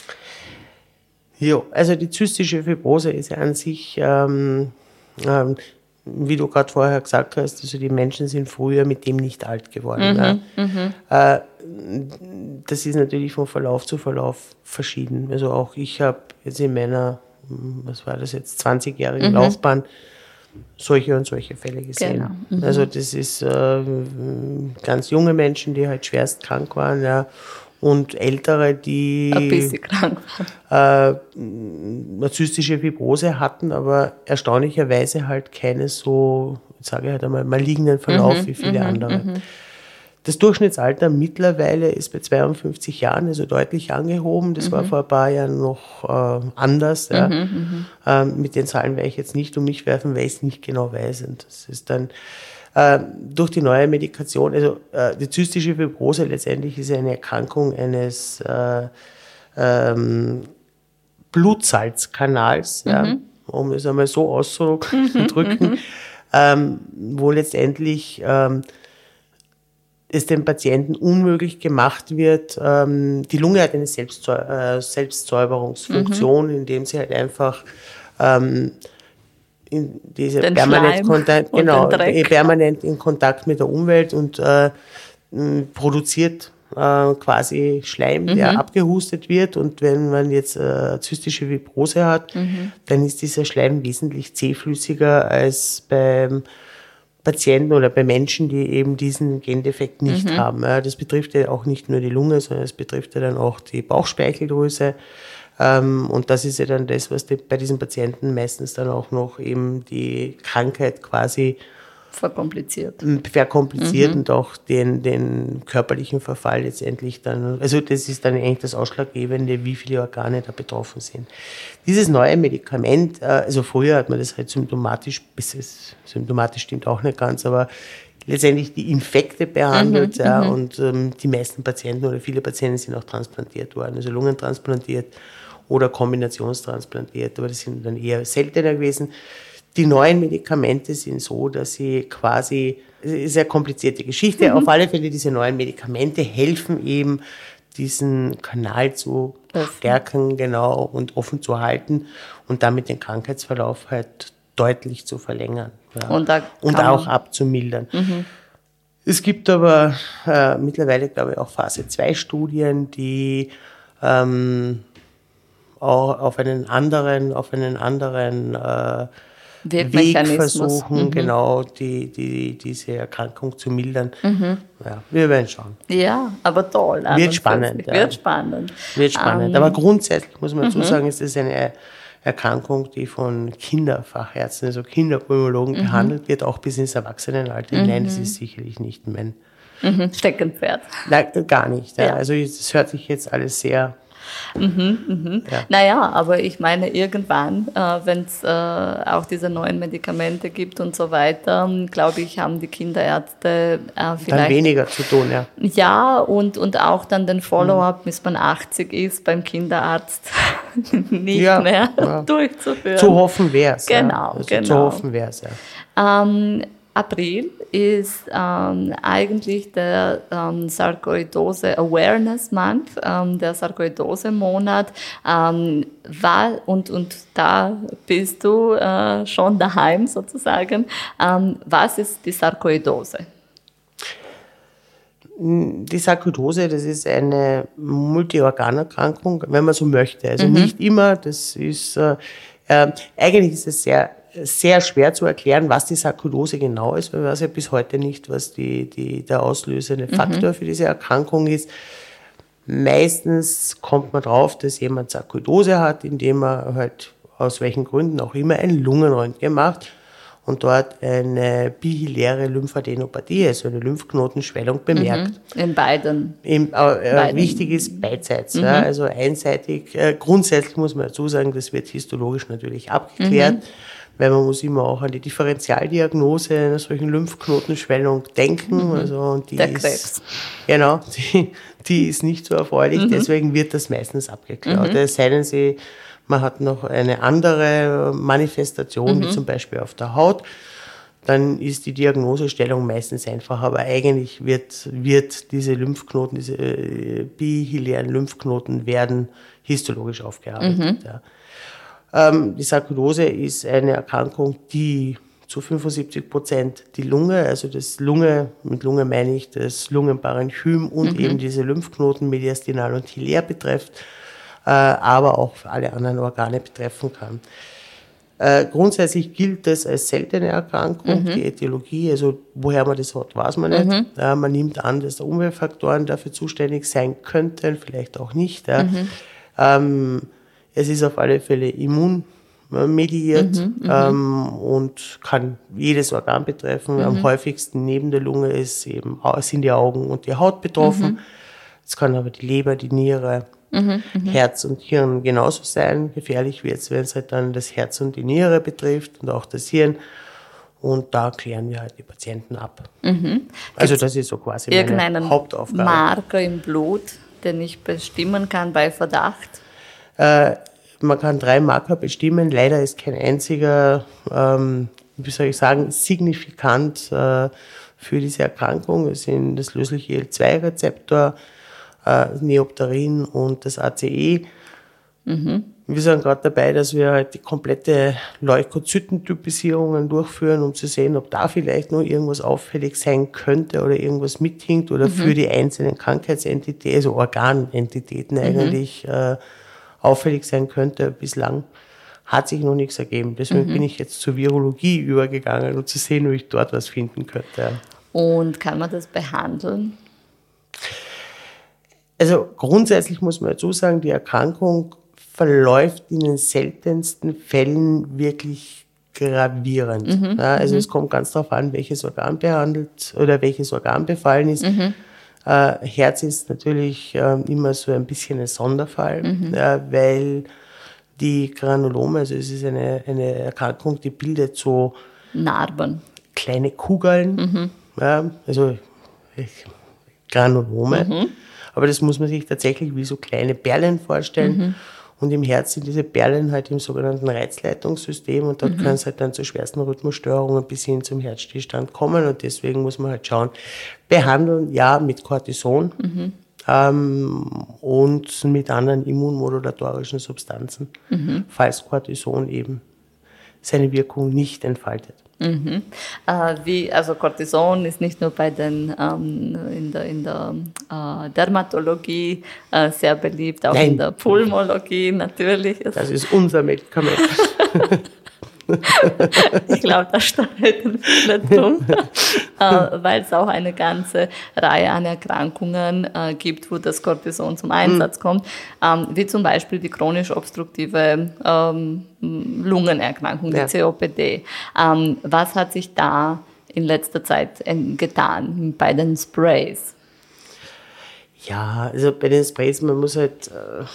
Ja, also die zystische Fibrose ist ja an sich, ähm, ähm, wie du gerade vorher gesagt hast, also die Menschen sind früher mit dem nicht alt geworden. Mhm, ja. mhm. Äh, das ist natürlich von Verlauf zu Verlauf verschieden. Also auch ich habe jetzt in meiner, was war das jetzt, zwanzigjährigen Mhm. Laufbahn solche und solche Fälle gesehen. Genau. Mhm. Also das ist äh, ganz junge Menschen, die halt schwerst krank waren, ja. Und Ältere, die ein bisschen krank waren. Äh, eine zystische Fibrose hatten, aber erstaunlicherweise halt keine so, sage ich halt einmal, malignen Verlauf Mhm, wie viele mhm, andere. Mhm. Das Durchschnittsalter mittlerweile ist bei zweiundfünfzig Jahren, also deutlich angehoben. Das mhm. war vor ein paar Jahren noch äh, anders. Ja. Mhm, ähm, mit den Zahlen werde ich jetzt nicht um mich werfen, weil ich es nicht genau weiß. Und das ist dann äh, durch die neue Medikation, also äh, die zystische Fibrose letztendlich ist eine Erkrankung eines äh, ähm, Blutsalzkanals, mhm. ja, um es einmal so auszudrücken, ähm, wo letztendlich ähm, es dem Patienten unmöglich gemacht wird. Ähm, die Lunge hat eine Selbstzäu äh, Selbstsäuberungsfunktion, mhm. indem sie halt einfach ähm, in diese den permanent, Schleim Kontakt, und genau, den Dreck. permanent in Kontakt mit der Umwelt und äh, produziert äh, quasi Schleim, der Mhm. abgehustet wird. Und wenn man jetzt äh, zystische Fibrose hat, Mhm. dann ist dieser Schleim wesentlich zähflüssiger als beim Patienten oder bei Menschen, die eben diesen Gendefekt nicht Mhm. haben. Ja, das betrifft ja auch nicht nur die Lunge, sondern es betrifft ja dann auch die Bauchspeicheldrüse. Ähm, und das ist ja dann das, was die, bei diesen Patienten meistens dann auch noch eben die Krankheit quasi verkompliziert. verkompliziert Mhm. und auch den, den körperlichen Verfall letztendlich dann, also das ist dann eigentlich das Ausschlaggebende, wie viele Organe da betroffen sind. Dieses neue Medikament, also früher hat man das halt symptomatisch, bis es symptomatisch stimmt auch nicht ganz, aber letztendlich die Infekte behandelt, Mhm, ja, mhm. und ähm, die meisten Patienten oder viele Patienten sind auch transplantiert worden, also Lungentransplantiert oder kombinationstransplantiert, aber das sind dann eher seltener gewesen. Die neuen Medikamente sind so, dass sie quasi, es ist eine sehr komplizierte Geschichte, mhm. auf alle Fälle diese neuen Medikamente helfen eben, diesen Kanal zu Öffnen. stärken, genau, und offen zu halten und damit den Krankheitsverlauf halt deutlich zu verlängern, ja. Und, da und auch abzumildern. Mhm. Es gibt aber äh, mittlerweile, glaube ich, auch Phase zwei Studien, die ähm, auch auf einen anderen, auf einen anderen äh, Weg versuchen, mhm. genau die, die, diese Erkrankung zu mildern. Mhm. Ja, wir werden schauen. Ja, aber toll. Wird spannend. Ja. Wird spannend. Wird spannend. Um, aber grundsätzlich muss man dazu sagen, ist das eine Erkrankung, die von Kinderfachärzten, also Kinderpulmologen mhm. behandelt wird, auch bis ins Erwachsenenalter hinein. Mhm. Das ist sicherlich nicht mein mhm. Steckenpferd. Nein, gar nicht. Ja. Ja. Also es hört sich jetzt alles sehr... Mhm, mhm. Ja. Naja, aber ich meine, irgendwann, äh, wenn es äh, auch diese neuen Medikamente gibt und so weiter, glaube ich, haben die Kinderärzte äh, vielleicht... Dann weniger zu tun, ja. Ja, und, und auch dann den Follow-up, mhm. bis man achtzig ist, beim Kinderarzt nicht ja, mehr ja. durchzuführen. Zu hoffen wäre es. Genau, ja. also genau. Zu hoffen wäre es, ja. Ähm, April ist ähm, eigentlich der ähm, Sarkoidose Awareness Month, ähm, der Sarkoidose-Monat. Ähm, war, und, und da bist du äh, schon daheim sozusagen. Ähm, was ist die Sarkoidose? Die Sarkoidose, das ist eine Multiorganerkrankung, wenn man so möchte. Also mhm. nicht immer, das ist, äh, äh, eigentlich ist es sehr sehr schwer zu erklären, was die Sarkoidose genau ist, weil man weiß ja bis heute nicht, was die, die, der auslösende Faktor mhm. für diese Erkrankung ist. Meistens kommt man drauf, dass jemand Sarkoidose hat, indem er halt aus welchen Gründen auch immer ein Lungenröntgen macht und dort eine bihiläre Lymphadenopathie, also eine Lymphknotenschwellung, bemerkt. Mhm. In beiden. Im, äh, beiden. Wichtig ist beidseits, mhm. ja, also einseitig. Äh, grundsätzlich muss man dazu sagen, das wird histologisch natürlich abgeklärt. Mhm. Weil man muss immer auch an die Differentialdiagnose einer solchen Lymphknotenschwellung denken. Mhm. Also, und die Der ist, Krebs. Genau, die, die ist nicht so erfreulich, mhm. deswegen wird das meistens abgeklärt. Mhm. Es sei denn, sie, man hat noch eine andere Manifestation, mhm. wie zum Beispiel auf der Haut, dann ist die Diagnosestellung meistens einfach, aber eigentlich wird, wird diese Lymphknoten, diese äh, bihilären Lymphknoten werden histologisch aufgearbeitet. Mhm. Ja. Die Sarkoidose ist eine Erkrankung, die zu fünfundsiebzig Prozent die Lunge, also das Lunge, mit Lunge meine ich das Lungenparenchym und mhm. eben diese Lymphknoten mediastinal und hilär betrifft, aber auch alle anderen Organe betreffen kann. Grundsätzlich gilt das als seltene Erkrankung, mhm. die Ätiologie, also woher man das hat, weiß man nicht. Mhm. Man nimmt an, dass da Umweltfaktoren dafür zuständig sein könnten, vielleicht auch nicht. Mhm. Ähm, Es ist auf alle Fälle immunmediiert mhm, ähm, und kann jedes Organ betreffen. Mhm. Am häufigsten neben der Lunge ist eben, sind die Augen und die Haut betroffen. Es mhm. kann aber die Leber, die Niere, mhm, Herz und Hirn genauso sein. Gefährlich wird es, wenn es halt dann das Herz und die Niere betrifft und auch das Hirn. Und da klären wir halt die Patienten ab. Mhm. Also das ist so quasi meine Hauptaufgabe. Marker im Blut, den ich bestimmen kann bei Verdacht? Äh, man kann drei Marker bestimmen. Leider ist kein einziger, ähm, wie soll ich sagen, signifikant äh, für diese Erkrankung. Es sind das lösliche I L zwei Rezeptor, äh, Neopterin und das A C E. Mhm. Wir sind gerade dabei, dass wir halt die komplette Leukozytentypisierungen durchführen, um zu sehen, ob da vielleicht noch irgendwas auffällig sein könnte oder irgendwas mithinkt oder mhm. für die einzelnen Krankheitsentitäten, also Organentitäten eigentlich, mhm. äh, auffällig sein könnte. Bislang hat sich noch nichts ergeben. Deswegen mhm. bin ich jetzt zur Virologie übergegangen, um zu sehen, ob ich dort was finden könnte. Und kann man das behandeln? Also grundsätzlich muss man dazu sagen, die Erkrankung verläuft in den seltensten Fällen wirklich gravierend. Mhm. Ja, also mhm. es kommt ganz darauf an, welches Organ behandelt oder welches Organ befallen ist. Mhm. Äh, Herz ist natürlich äh, immer so ein bisschen ein Sonderfall, mhm. äh, weil die Granulome, also es ist eine, eine Erkrankung, die bildet so Narben, kleine Kugeln, mhm. ja, also Granulome, mhm. aber das muss man sich tatsächlich wie so kleine Perlen vorstellen. Mhm. Und im Herz sind diese Perlen halt im sogenannten Reizleitungssystem und dort mhm. kann es halt dann zu schwersten Rhythmusstörungen bis hin zum Herzstillstand kommen und deswegen muss man halt schauen, behandeln, ja, mit Cortison mhm. ähm, und mit anderen immunmodulatorischen Substanzen, mhm. falls Cortison eben seine Wirkung nicht entfaltet. Mhm. Äh, wie, also Cortison ist nicht nur bei den ähm, in der, in der äh, Dermatologie äh, sehr beliebt, auch Nein. in der Pulmologie natürlich. Das ist unser Medikament. Ich glaube, da streiten viele drum, äh, weil es auch eine ganze Reihe an Erkrankungen äh, gibt, wo das Cortison zum Einsatz mhm. kommt, ähm, wie zum Beispiel die chronisch obstruktive ähm, Lungenerkrankung, die ja. C O P D. Ähm, was hat sich da in letzter Zeit getan bei den Sprays? Ja, also bei den Sprays, man muss halt... Äh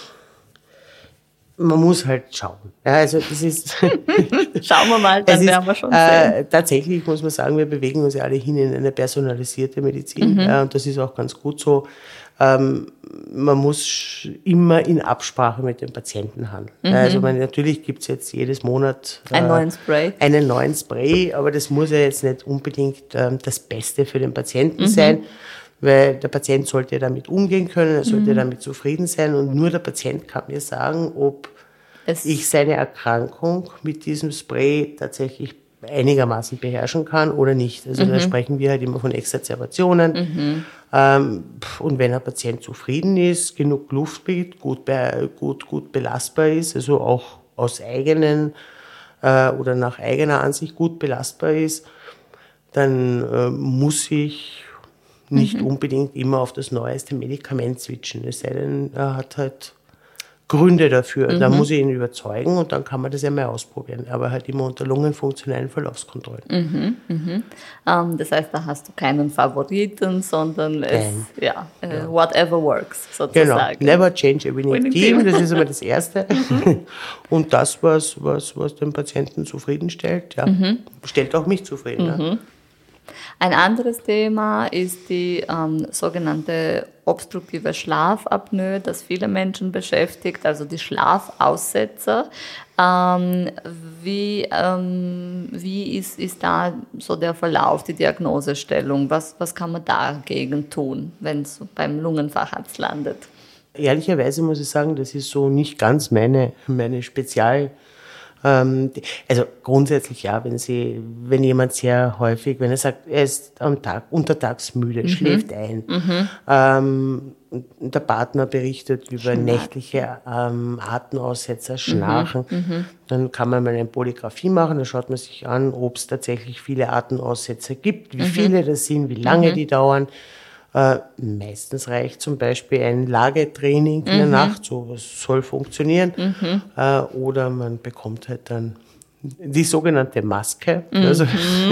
Man muss halt schauen. Ja, also das ist Schauen wir mal, dann werden wir schon sehen. Äh, tatsächlich muss man sagen, wir bewegen uns ja alle hin in eine personalisierte Medizin. Mhm. Ja, und das ist auch ganz gut so. Ähm, man muss immer in Absprache mit dem Patienten handeln. Mhm. Also man, natürlich gibt es jetzt jedes Monat äh, einen neuen Spray. einen neuen Spray, aber das muss ja jetzt nicht unbedingt äh, das Beste für den Patienten mhm. sein. Weil der Patient sollte damit umgehen können, er sollte mhm. damit zufrieden sein und nur der Patient kann mir sagen, ob es ich seine Erkrankung mit diesem Spray tatsächlich einigermaßen beherrschen kann oder nicht. Also mhm. da sprechen wir halt immer von Exacerbationen. Mhm. Ähm, und wenn ein Patient zufrieden ist, genug Luft kriegt, gut, gut, gut belastbar ist, also auch aus eigenen äh, oder nach eigener Ansicht gut belastbar ist, dann äh, muss ich nicht mhm. unbedingt immer auf das neueste Medikament switchen. Es sei denn, er hat halt Gründe dafür. Mhm. Da muss ich ihn überzeugen und dann kann man das ja mal ausprobieren. Aber halt immer unter lungenfunktionellen Verlaufskontrollen. Mhm. Mhm. Um, das heißt, da hast du keinen Favoriten, sondern es, ja, äh, ja. whatever works, sozusagen. Genau, never change a winning, winning team. team, das ist immer das Erste. Und das, was, was, was den Patienten zufriedenstellt, ja, mhm. stellt auch mich zufrieden. Mhm. Ja. Ein anderes Thema ist die ähm, sogenannte obstruktive Schlafapnoe, das viele Menschen beschäftigt, also die Schlafaussetzer. Ähm, wie ähm, wie ist, ist da so der Verlauf, die Diagnosestellung? Was, was kann man dagegen tun, wenn es beim Lungenfacharzt landet? Ehrlicherweise muss ich sagen, das ist so nicht ganz meine, meine Spezial- Also grundsätzlich ja, wenn sie, wenn jemand sehr häufig, wenn er sagt, er ist am Tag untertags müde, mhm. schläft ein, mhm. ähm, der Partner berichtet über Schnarchen. nächtliche ähm, Atemaussetzer, Schnarchen, mhm. dann kann man mal eine Polygraphie machen, da schaut man sich an, ob es tatsächlich viele Atemaussetzer gibt, wie mhm. viele das sind, wie lange mhm. die dauern. Äh, meistens reicht zum Beispiel ein Lagetraining in der mhm. Nacht, so was soll funktionieren. Mhm. Äh, oder man bekommt halt dann die sogenannte Maske. Mhm. Also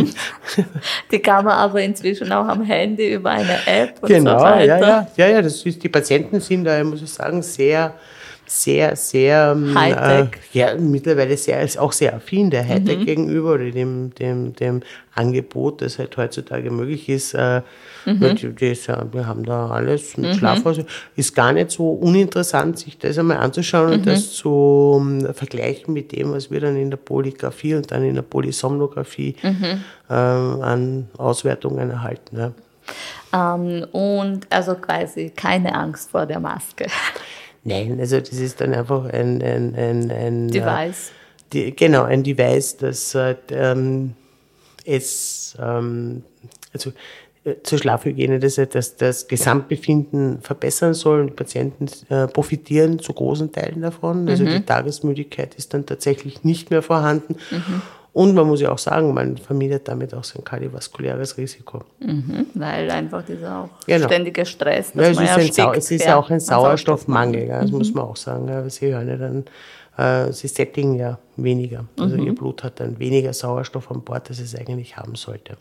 die kann man aber inzwischen auch am Handy über eine App und genau, so weiter. Ja, ja, ja, ja, das ist, die Patienten sind da, muss ich sagen, sehr, sehr, sehr Hightech. Äh, ja, mittlerweile sehr, ist auch sehr affin der Hightech mhm. gegenüber oder dem, dem, dem Angebot, das halt heutzutage möglich ist. Äh, mhm. die, die, wir haben da alles mit mhm. Schlafhaus. Ist gar nicht so uninteressant, sich das einmal anzuschauen mhm. und das zu um, vergleichen mit dem, was wir dann in der Polygraphie und dann in der Polysomnographie mhm. äh, an Auswertungen erhalten. Ja. Um, und also quasi keine Angst vor der Maske. Nein, also das ist dann einfach ein, ein, ein, ein Device. Äh, die, genau, ein Device, das äh, ähm, es ähm, also äh, zur Schlafhygiene, das, das das Gesamtbefinden verbessern soll und die Patienten äh, profitieren zu großen Teilen davon. Also mhm. die Tagesmüdigkeit ist dann tatsächlich nicht mehr vorhanden. Mhm. Und man muss ja auch sagen, man vermindert damit auch sein kardiovaskuläres Risiko. Mhm, weil einfach dieser auch genau. ständige Stress, dass ja, es man ist ja ein Sau- Es ist ja auch ein Sauerstoffmangel, ja, das mhm. muss man auch sagen. Ja, Sie hören ja dann, äh, Sie sättigen ja weniger. Also mhm. Ihr Blut hat dann weniger Sauerstoff an Bord, als es eigentlich haben sollte.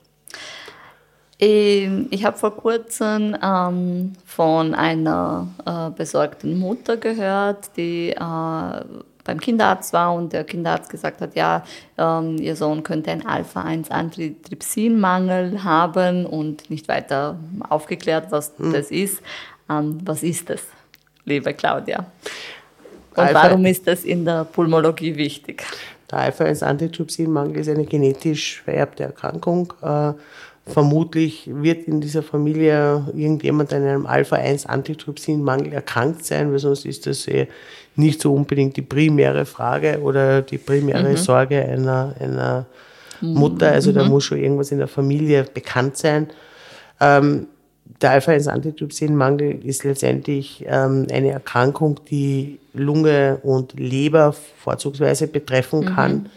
Ich habe vor kurzem ähm, von einer äh, besorgten Mutter gehört, die äh, beim Kinderarzt war und der Kinderarzt gesagt hat, ja, ähm, ihr Sohn könnte einen Alpha eins Antitrypsinmangel haben und nicht weiter aufgeklärt, was hm. das ist. Ähm, was ist das, liebe Claudia? Und Alpha, warum ist das in der Pulmologie wichtig? Der Alpha eins Antitrypsinmangel ist eine genetisch vererbte Erkrankung. Äh, vermutlich wird in dieser Familie irgendjemand an einem Alpha eins Antitrypsinmangel erkrankt sein, weil sonst ist das eh nicht so unbedingt die primäre Frage oder die primäre mhm. Sorge einer, einer Mutter. Also mhm. da muss schon irgendwas in der Familie bekannt sein. Ähm, der Alpha eins Antitrypsinmangel ist letztendlich ähm, eine Erkrankung, die Lunge und Leber vorzugsweise betreffen kann. Mhm.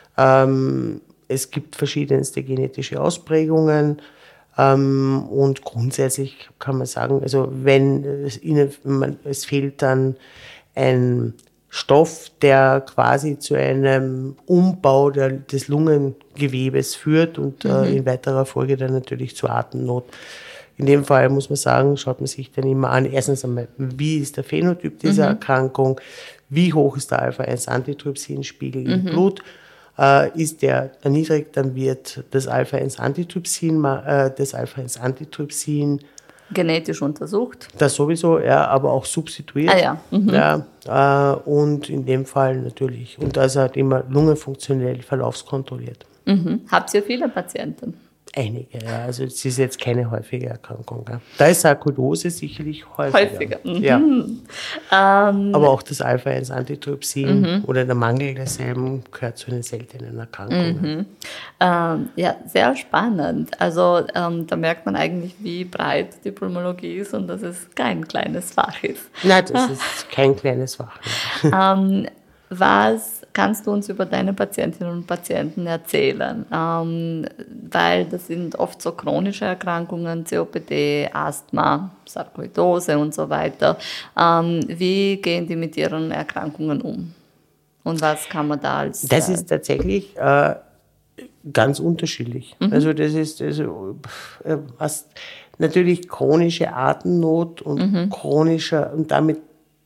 Ähm, es gibt verschiedenste genetische Ausprägungen ähm, und grundsätzlich kann man sagen, also wenn es, ihnen, man, es fehlt dann ein Stoff, der quasi zu einem Umbau der, des Lungengewebes führt und mhm. äh, in weiterer Folge dann natürlich zu Atemnot. In dem Fall muss man sagen, schaut man sich dann immer an, erstens einmal, wie ist der Phänotyp dieser mhm. Erkrankung, wie hoch ist der Alpha eins Antitrypsinspiegel mhm. im Blut, äh, ist der erniedrigt, dann wird das Alpha eins Antitrypsin, äh, das Alpha eins Antitrypsin genetisch untersucht. Das sowieso, ja, aber auch substituiert. Ah ja. Mhm. ja äh, und in dem Fall natürlich. Und das hat immer lungenfunktionell verlaufskontrolliert. Mhm. Habt ihr viele Patienten? Einige, ja. Also es ist jetzt keine häufige Erkrankung. Ja. Da ist Sarkoidose sicherlich häufiger. Häufiger. Mhm. Ja. Ähm, Aber auch das Alpha eins Antitrypsin mhm. oder der Mangel desselben gehört zu den seltenen Erkrankungen. Mhm. Ähm, ja, sehr spannend. Also ähm, da merkt man eigentlich, wie breit die Pulmologie ist und dass es kein kleines Fach ist. Nein, das ist kein kleines Fach. ähm, was kannst du uns über deine Patientinnen und Patienten erzählen? Ähm, weil das sind oft so chronische Erkrankungen, C O P D, Asthma, Sarkoidose und so weiter. Ähm, wie gehen die mit ihren Erkrankungen um? Und was kann man da als... Das ist tatsächlich äh, ganz unterschiedlich. Mhm. Also das ist also, äh, was, natürlich chronische Atemnot und mhm. chronischer und damit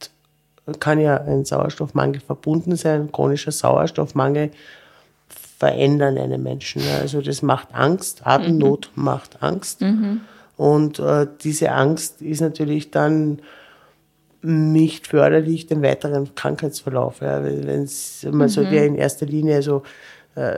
kann ja ein Sauerstoffmangel verbunden sein. Chronischer Sauerstoffmangel verändern einen Menschen. Also das macht Angst. Atemnot mhm. macht Angst. Mhm. Und äh, diese Angst ist natürlich dann nicht förderlich den weiteren Krankheitsverlauf. Ja. Wenn es man mhm. sollte ja in erster Linie so, äh,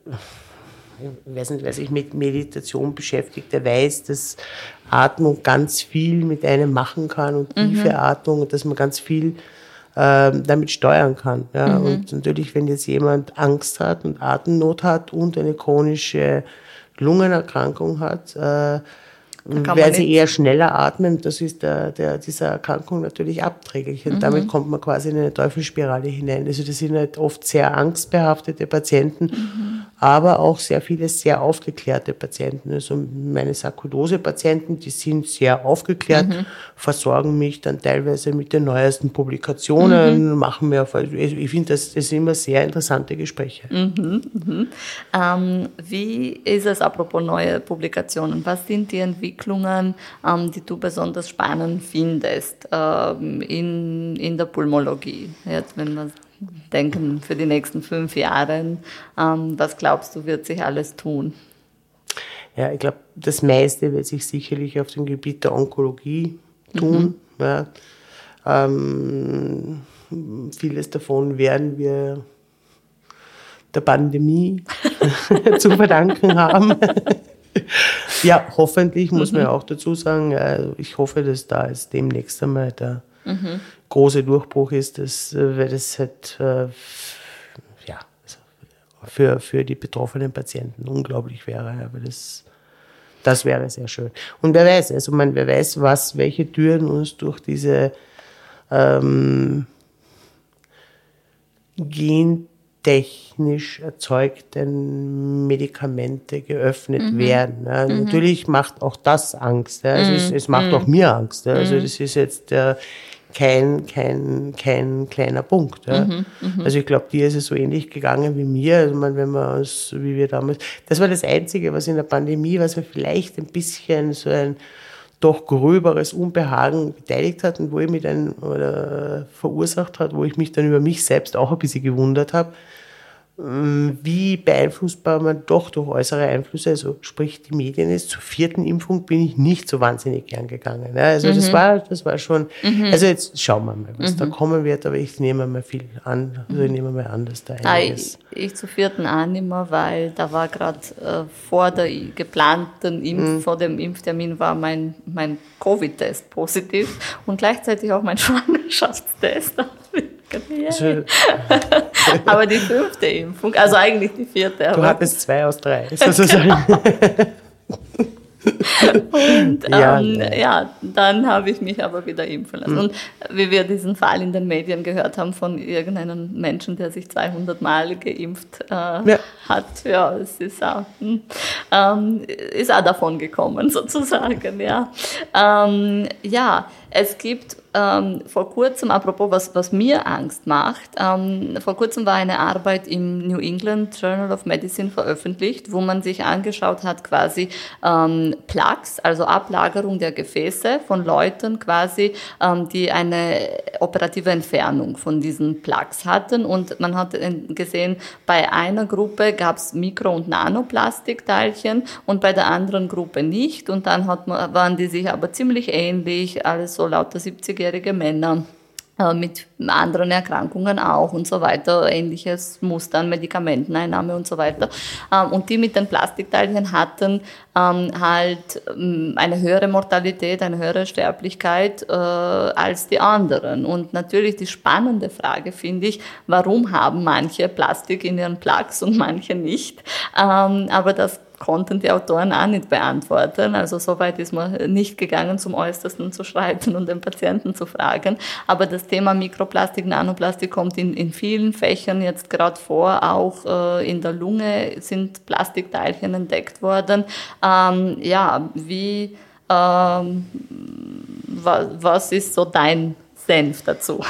ich weiß nicht, wer sich mit Meditation beschäftigt, der weiß, dass Atmung ganz viel mit einem machen kann und tiefe mhm. Atmung und dass man ganz viel damit steuern kann. Ja. Mhm. Und natürlich, wenn jetzt jemand Angst hat und Atemnot hat und eine chronische Lungenerkrankung hat, äh, werden sie eher schneller atmen. Das ist der, der, dieser Erkrankung natürlich abträglich. Und mhm. damit kommt man quasi in eine Teufelsspirale hinein. Also das sind halt oft sehr angstbehaftete Patienten, mhm. aber auch sehr viele sehr aufgeklärte Patienten. Also meine Sarkoidose-Patienten, die sind sehr aufgeklärt, mhm. versorgen mich dann teilweise mit den neuesten Publikationen, mhm. machen mir, also ich finde, das, das sind immer sehr interessante Gespräche. Mhm. Mhm. Ähm, wie ist es, apropos neue Publikationen, was sind die Entwicklungen, ähm, die du besonders spannend findest ähm, in, in der Pulmologie? Jetzt, wenn wir denken, für die nächsten fünf Jahre, ähm, was glaubst du, wird sich alles tun? Ja, ich glaube, das meiste wird sich sicherlich auf dem Gebiet der Onkologie tun. Mhm. Ja. Ähm, vieles davon werden wir der Pandemie zu verdanken haben. Ja, hoffentlich, muss man ja auch dazu sagen, ich hoffe, dass da jetzt demnächst einmal der mhm. große Durchbruch ist, dass, weil das halt ja, für, für die betroffenen Patienten unglaublich wäre. Aber das, das wäre sehr schön. Und wer weiß, also man, wer weiß, was, welche Türen uns durch diese ähm, Gen technisch erzeugten Medikamente geöffnet mhm. werden. Ja. Mhm. Natürlich macht auch das Angst. Ja. Also mhm. es, es macht mhm. auch mir Angst. Ja. Also das ist jetzt äh, kein, kein, kein kleiner Punkt. Ja. Mhm. Mhm. Also ich glaube, dir ist es so ähnlich gegangen wie mir. Also man, wenn wir uns, wie wir damals, das war das Einzige, was in der Pandemie, was mir vielleicht ein bisschen so ein doch gröberes Unbehagen beteiligt hat und wo ich mich dann oder verursacht hat, wo ich mich dann über mich selbst auch ein bisschen gewundert habe. wie beeinflussbar man doch durch äußere Einflüsse, also sprich die Medien ist. Zur vierten Impfung bin ich nicht so wahnsinnig gern gegangen. Ja, also mhm. das war, das war schon, mhm. also jetzt schauen wir mal, was mhm. da kommen wird, aber ich nehme mal viel an, also ich nehme mal an, dass da einiges... Ah, ich, ich zur vierten auch nicht mehr, weil da war gerade äh, vor der geplanten Impf, mhm. vor dem Impftermin war mein, mein Covid-Test positiv und gleichzeitig auch mein Schwangerschaftstest. Also, aber die fünfte Impfung, also eigentlich die vierte. Du hattest zwei aus drei, sozusagen. Und ja, ähm, ja, dann habe ich mich aber wieder impfen lassen. Mhm. Und wie wir diesen Fall in den Medien gehört haben von irgendeinem Menschen, der sich zweihundert Mal geimpft äh, ja. hat, ja, es ist auch, ähm, ist auch davon gekommen sozusagen. Ja, ähm, ja es gibt ähm, vor kurzem, apropos was, was mir Angst macht, ähm, vor kurzem war eine Arbeit im New England Journal of Medicine veröffentlicht, wo man sich angeschaut hat, quasi ähm, Plaques, also Ablagerung der Gefäße von Leuten quasi, ähm, die eine operative Entfernung von diesen Plaques hatten. Und man hat gesehen, bei einer Gruppe gab es Mikro- und Nanoplastikteilchen und bei der anderen Gruppe nicht. Und dann hat man, waren die sich aber ziemlich ähnlich, alles so lauter siebzigjährige Männer äh, mit anderen Erkrankungen auch und so weiter, ähnliches Muster an Medikamenteneinnahme und so weiter. Ähm, und die mit den Plastikteilchen hatten ähm, halt ähm, eine höhere Mortalität, eine höhere Sterblichkeit äh, als die anderen. Und natürlich die spannende Frage finde ich, warum haben manche Plastik in ihren Plaques und manche nicht? Ähm, aber das konnten die Autoren auch nicht beantworten. Also so weit ist man nicht gegangen, zum Äußersten zu schreiten und den Patienten zu fragen. Aber das Thema Mikroplastik, Nanoplastik kommt in, in vielen Fächern jetzt gerade vor. Auch äh, in der Lunge sind Plastikteilchen entdeckt worden. Ähm, ja, wie, ähm, was, was ist so dein Senf dazu?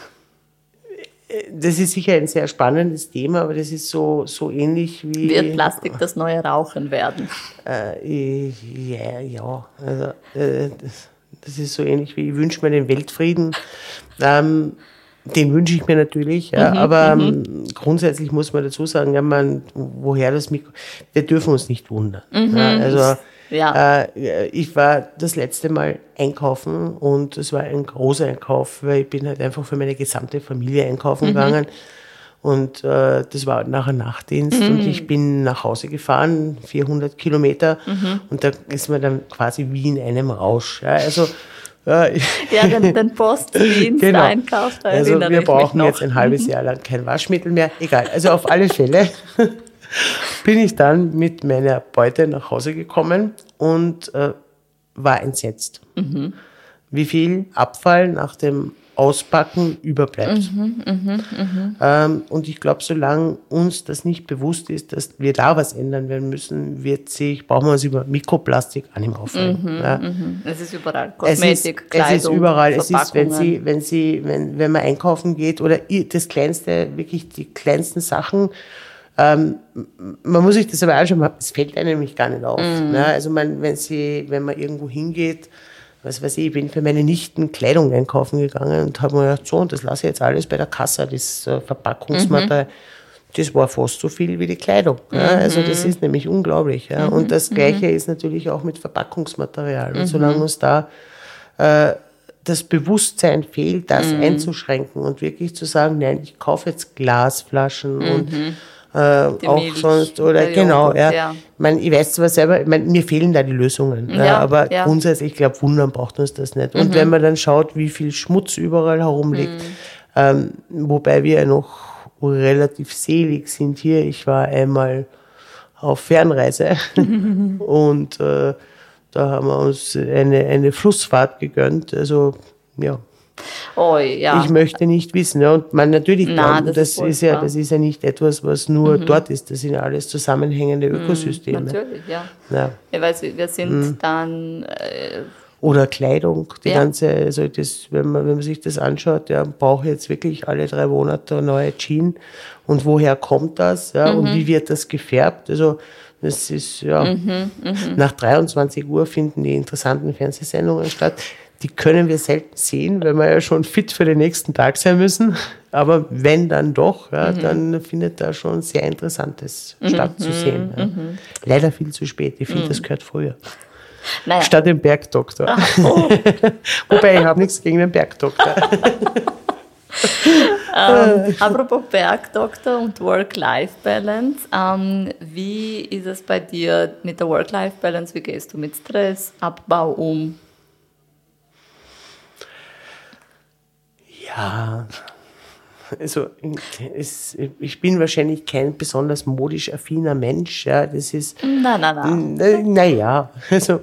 Das ist sicher ein sehr spannendes Thema, aber das ist so, so ähnlich wie... Wird Plastik das neue Rauchen werden? Äh, ja, ja. Also, äh, das, das ist so ähnlich wie, ich wünsche mir den Weltfrieden. Ähm, den wünsche ich mir natürlich, ja, mhm, aber ähm, grundsätzlich muss man dazu sagen, ja, man, woher das Mikro... Wir dürfen uns nicht wundern. Mhm, ja, also... Ja. Äh, ich war das letzte Mal einkaufen und es war ein großer Einkauf, weil ich bin halt einfach für meine gesamte Familie einkaufen mhm. gegangen und äh, das war nach einem Nachtdienst mhm. und ich bin nach Hause gefahren, vierhundert Kilometer mhm. und da ist man dann quasi wie in einem Rausch. Ja, also ja, ja den, den Postdienst genau. Einkauf, da also wir brauchen jetzt ein halbes mhm. Jahr lang kein Waschmittel mehr, egal, also auf alle Fälle bin ich dann mit meiner Beute nach Hause gekommen und äh, war entsetzt, mhm. wie viel Abfall nach dem Auspacken überbleibt. Mhm, mh, mh. Ähm, und ich glaube, solange uns das nicht bewusst ist, dass wir da was ändern werden müssen, wird sich, brauchen wir uns über Mikroplastik auch nicht mehr aufregen. Mhm, ja. mhm. Es ist überall Kosmetik, es ist, Kleidung, es ist überall. Es ist, wenn Sie, wenn Sie, wenn, wenn man einkaufen geht oder das kleinste, wirklich die kleinsten Sachen. Ähm, man muss sich das aber auch schon mal, es fällt einem nämlich gar nicht auf. Mm. Ne? Also man, wenn sie, wenn man irgendwo hingeht, was weiß ich, ich bin für meine Nichten Kleidung einkaufen gegangen und habe mir gedacht, so, und das lasse ich jetzt alles bei der Kasse, das äh, Verpackungsmaterial, mm-hmm. das war fast so viel wie die Kleidung. Mm-hmm. Ja? Also das ist nämlich unglaublich. Ja? Mm-hmm. Und das Gleiche mm-hmm. ist natürlich auch mit Verpackungsmaterial. Und mm-hmm. solange uns da äh, das Bewusstsein fehlt, das mm-hmm. einzuschränken und wirklich zu sagen, nein, ich kaufe jetzt Glasflaschen mm-hmm. und Äh, auch Milch, sonst, oder genau, Joghurt, ja. ja. Ich, mein, ich weiß zwar selber, ich mein, mir fehlen da die Lösungen, ja, ja, aber ja. grundsätzlich, ich glaube, wundern braucht uns das nicht. Und mhm. wenn man dann schaut, wie viel Schmutz überall herumliegt, mhm. ähm, wobei wir ja noch relativ selig sind hier, ich war einmal auf Fernreise und äh, da haben wir uns eine, eine Flussfahrt gegönnt, also ja. Oh, ja. Ich möchte nicht wissen. Ja. Und man natürlich, Na, das, das, ist, ist ja, das ist ja nicht etwas, was nur mhm. dort ist. Das sind ja alles zusammenhängende Ökosysteme. Mhm, natürlich, ja. ja. ja weil wir sind mhm. dann... Äh, Oder Kleidung, die ja. ganze, also das, wenn man, wenn man sich das anschaut, ja, brauche jetzt wirklich alle drei Monate eine neue Jeans. Und woher kommt das? Ja, mhm. und wie wird das gefärbt? Also das ist, ja, mhm, nach dreiundzwanzig Uhr finden die interessanten Fernsehsendungen statt. die können wir selten sehen, weil wir ja schon fit für den nächsten Tag sein müssen. Aber wenn dann doch, ja, mhm. dann findet da schon sehr Interessantes mhm. statt zu sehen. Ja. Mhm. Leider viel zu spät. Ich finde, mhm. das gehört früher. Naja. Statt dem Bergdoktor. Ach, oh. Wobei, ich habe nichts gegen den Bergdoktor. ähm, apropos Bergdoktor und Work-Life-Balance. Ähm, wie ist es bei dir mit der Work-Life-Balance? Wie gehst du mit Stressabbau um? Ja, also es, ich bin wahrscheinlich kein besonders modisch affiner Mensch. Ja, das ist. Nein, nein, nein. Naja, also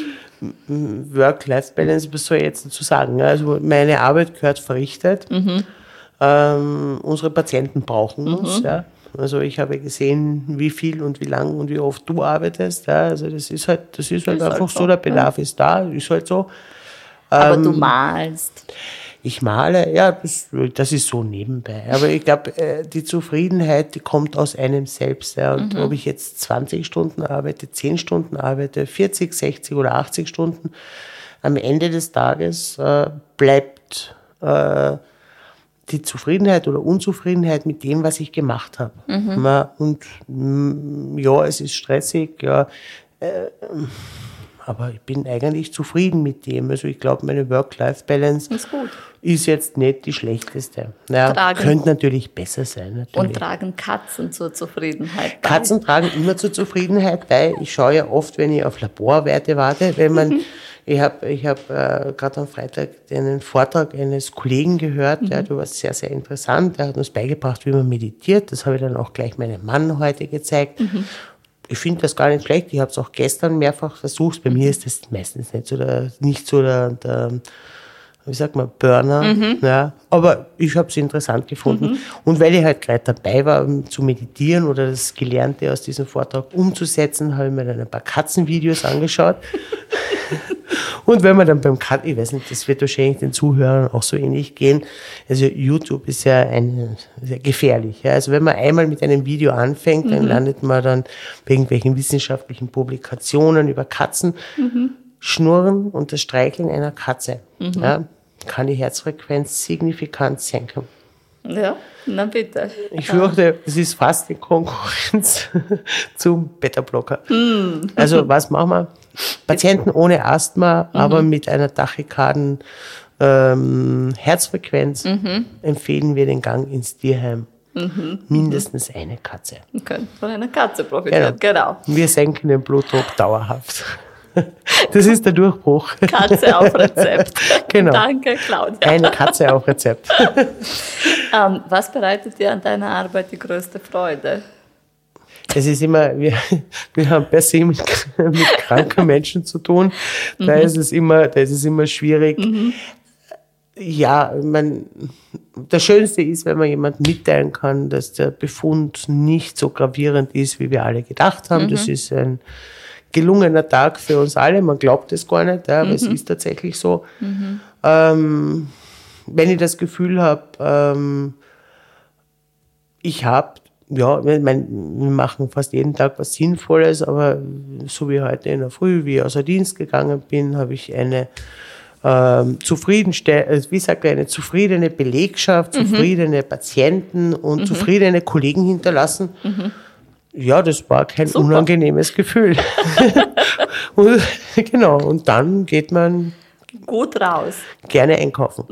Work-Life-Balance, was soll ich jetzt dazu sagen? Also meine Arbeit gehört verrichtet. Mhm. Ähm, unsere Patienten brauchen uns. Mhm. Ja. Also ich habe gesehen, wie viel und wie lang und wie oft du arbeitest. Ja. Also das ist halt, das ist halt ist einfach halt so, so, der Bedarf ja. ist da, ist halt so. Aber ähm, du malst. Ich male, ja, das, das ist so nebenbei. Aber ich glaube, die Zufriedenheit, die kommt aus einem selbst. Ja. Und mhm. ob ich jetzt zwanzig Stunden arbeite, zehn Stunden arbeite, vierzig, sechzig oder achtzig Stunden, am Ende des Tages äh, bleibt äh, die Zufriedenheit oder Unzufriedenheit mit dem, was ich gemacht habe. Mhm. Und ja, es ist stressig, ja. Äh, aber ich bin eigentlich zufrieden mit dem. Also ich glaube, meine Work-Life-Balance ist, ist jetzt nicht die schlechteste. Naja, könnte natürlich besser sein. Natürlich. Und tragen Katzen zur Zufriedenheit bei? Katzen tragen immer zur Zufriedenheit bei. Ich schaue ja oft, wenn ich auf Laborwerte warte, wenn man, ich habe ich hab, äh, gerade am Freitag einen Vortrag eines Kollegen gehört, mhm. der, der war sehr, sehr interessant. Der hat uns beigebracht, wie man meditiert. Das habe ich dann auch gleich meinem Mann heute gezeigt. Mhm. Ich finde das gar nicht schlecht. Ich habe es auch gestern mehrfach versucht. Bei mir ist das meistens nicht so der, nicht so der, der wie sagt man, Burner. Mhm. Ja. Aber ich habe es interessant gefunden. Mhm. Und weil ich halt gerade dabei war, um zu meditieren oder das Gelernte aus diesem Vortrag umzusetzen, habe ich mir dann ein paar Katzenvideos angeschaut. Und wenn man dann beim Cut, ich weiß nicht, das wird wahrscheinlich den Zuhörern auch so ähnlich gehen. Also YouTube ist ja ein, sehr gefährlich. Ja. Also wenn man einmal mit einem Video anfängt, dann mhm. landet man dann bei irgendwelchen wissenschaftlichen Publikationen über Katzen. Mhm. Schnurren und das Streicheln einer Katze mhm. ja, kann die Herzfrequenz signifikant senken. Ja, na bitte. Ich fürchte, es ist fast in Konkurrenz zum Beta-Blocker. Mhm. Also was machen wir? Patienten ohne Asthma, mhm. aber mit einer Tachykarden ähm, Herzfrequenz mhm. empfehlen wir den Gang ins Tierheim. Mhm. Mindestens eine Katze. Okay, von einer Katze profitieren, genau. genau. Wir senken den Blutdruck dauerhaft. Das ist der Durchbruch. Katze auf Rezept. Genau. Danke, Claudia. Eine Katze auf Rezept. ähm, was bereitet dir an deiner Arbeit die größte Freude? Es ist immer, wir, wir haben per se mit, mit kranken Menschen zu tun. Da, mhm. ist es immer, da ist es immer schwierig. Mhm. Ja, man, das Schönste ist, wenn man jemand mitteilen kann, dass der Befund nicht so gravierend ist, wie wir alle gedacht haben. Mhm. Das ist ein gelungener Tag für uns alle. Man glaubt es gar nicht, ja, aber mhm. es ist tatsächlich so. Mhm. Ähm, wenn ich das Gefühl habe, ähm, ich habe, ja, ich mein, wir machen fast jeden Tag was Sinnvolles, aber so wie heute in der Früh, wie ich außer Dienst gegangen bin, habe ich eine ähm, zufriedenstell- wie sagt er, eine zufriedene Belegschaft, mhm. zufriedene Patienten und mhm. zufriedene Kollegen hinterlassen. Mhm. Ja, das war kein Super. unangenehmes Gefühl. Und, genau, und dann geht man gut raus. Gerne einkaufen.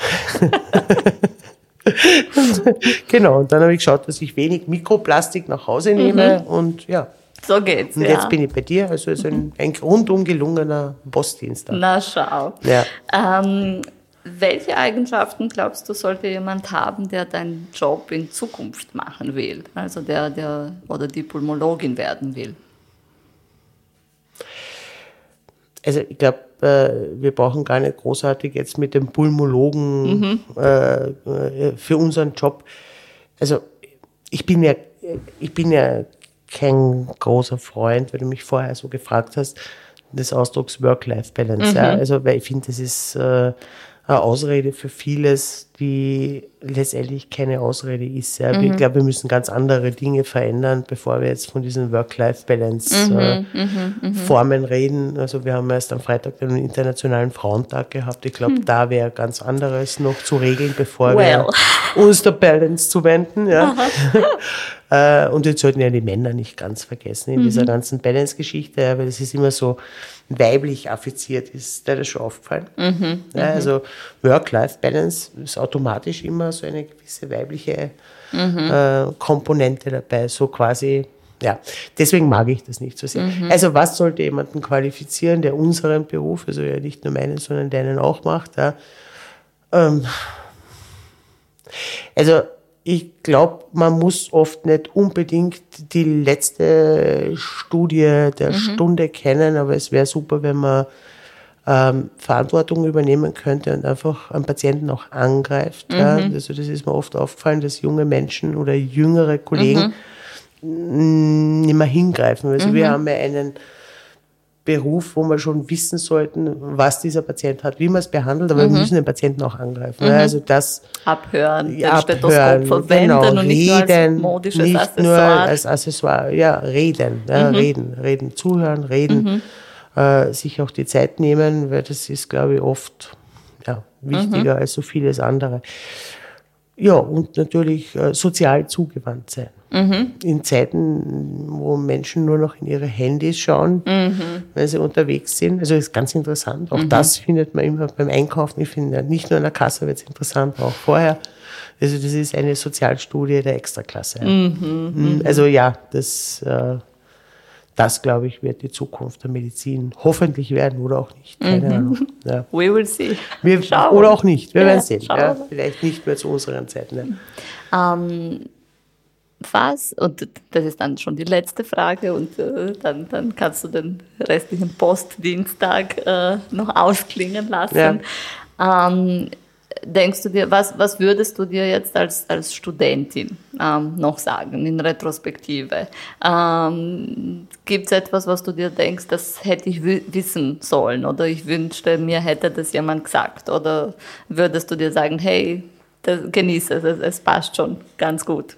Genau, und dann habe ich geschaut, dass ich wenig Mikroplastik nach Hause nehme mhm. und ja. So geht's, Und ja. jetzt bin ich bei dir, also es ist ein, ein rundum gelungener Postdienst. Na schau. Ja. Ähm, welche Eigenschaften, glaubst du, sollte jemand haben, der deinen Job in Zukunft machen will? Also der, der oder die Pulmologin werden will? Also ich glaube, äh, wir brauchen gar nicht großartig jetzt mit dem Pulmologen mhm. äh, für unseren Job. Also ich bin ja, ich bin ja kein großer Freund, weil du mich vorher so gefragt hast, des Ausdrucks Work-Life-Balance. Mhm. Ja? Also weil ich finde, das ist äh, eine Ausrede für vieles, die letztendlich keine Ausrede ist. Ja. Mhm. Ich glaube, wir müssen ganz andere Dinge verändern, bevor wir jetzt von diesen Work-Life-Balance-Formen mhm, äh, reden. Also wir haben erst am Freitag den Internationalen Frauentag gehabt. Ich glaube, mhm. da wäre ganz anderes noch zu regeln, bevor well. wir uns der Balance zuwenden. Ja. äh, und jetzt sollten ja die Männer nicht ganz vergessen in mhm. dieser ganzen Balance-Geschichte, ja, weil es ist immer so weiblich affiziert. Ist dir das schon aufgefallen? Mhm. Ja, also Work-Life-Balance ist automatisch immer so eine gewisse weibliche mhm. äh, Komponente dabei, so quasi, ja, deswegen mag ich das nicht so sehr. Mhm. Also was sollte jemanden qualifizieren, der unseren Beruf, also ja nicht nur meinen, sondern deinen auch macht, ja? ähm, also ich glaube, man muss oft nicht unbedingt die letzte Studie der mhm. Stunde kennen, aber es wäre super, wenn man ähm, Verantwortung übernehmen könnte und einfach einen Patienten auch angreift. Mhm. Ja. Also das ist mir oft aufgefallen, dass junge Menschen oder jüngere Kollegen mhm. nicht mehr hingreifen. Also mhm. wir haben ja einen Beruf, wo wir schon wissen sollten, was dieser Patient hat, wie man es behandelt, aber mhm. wir müssen den Patienten auch angreifen. Mhm. Also das abhören, ja, den Stethoskop verwenden genau, und nicht reden, nur als modisches nicht Accessoire. Nur als Accessoire. Ja, reden, ja, mhm. reden, reden, zuhören, reden, mhm. äh, sich auch die Zeit nehmen, weil das ist, glaube ich, oft ja, wichtiger mhm. als so vieles andere. Ja, und natürlich äh, sozial zugewandt sein. Mhm. In Zeiten, wo Menschen nur noch in ihre Handys schauen, mhm. wenn sie unterwegs sind. Also das ist ganz interessant. Auch mhm. das findet man immer beim Einkaufen. Ich finde, nicht nur in der Kasse wird es interessant, auch vorher. Also das ist eine Sozialstudie der Extraklasse. Mhm. Mhm. Also ja, das, äh, das glaube ich, wird die Zukunft der Medizin hoffentlich werden oder auch nicht. Keine mhm. Ahnung. Ja. We will see. Wir, oder auch nicht. Wir ja, werden sehen. Ja, vielleicht nicht mehr zu unseren Zeiten. Ne? Um Was, und das ist dann schon die letzte Frage, und äh, dann, dann kannst du den restlichen Postdienstag äh, noch ausklingen lassen. Ja. Ähm, denkst du dir, was, was würdest du dir jetzt als, als Studentin ähm, noch sagen in Retrospektive? Ähm, Gibt es etwas, was du dir denkst, das hätte ich w- wissen sollen, oder ich wünschte, mir hätte das jemand gesagt? Oder würdest du dir sagen, hey, das, genieße es, es passt schon ganz gut?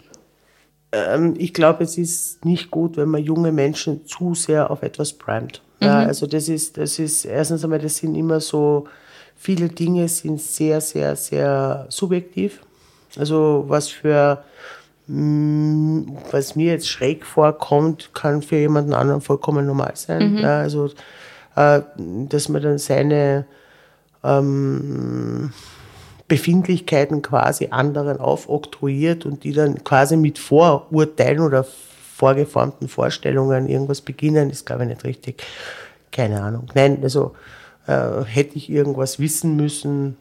Ich glaube, es ist nicht gut, wenn man junge Menschen zu sehr auf etwas primet. Mhm. Ja, also das ist, das ist, erstens einmal, das sind immer so, viele Dinge sind sehr, sehr, sehr subjektiv. Also was für, was mir jetzt schräg vorkommt, kann für jemanden anderen vollkommen normal sein. Mhm. Ja, also, dass man dann seine, ähm, Befindlichkeiten quasi anderen aufoktroyiert und die dann quasi mit Vorurteilen oder vorgeformten Vorstellungen irgendwas beginnen, ist, glaube ich, nicht richtig. Keine Ahnung. Nein, also äh, hätte ich irgendwas wissen müssen.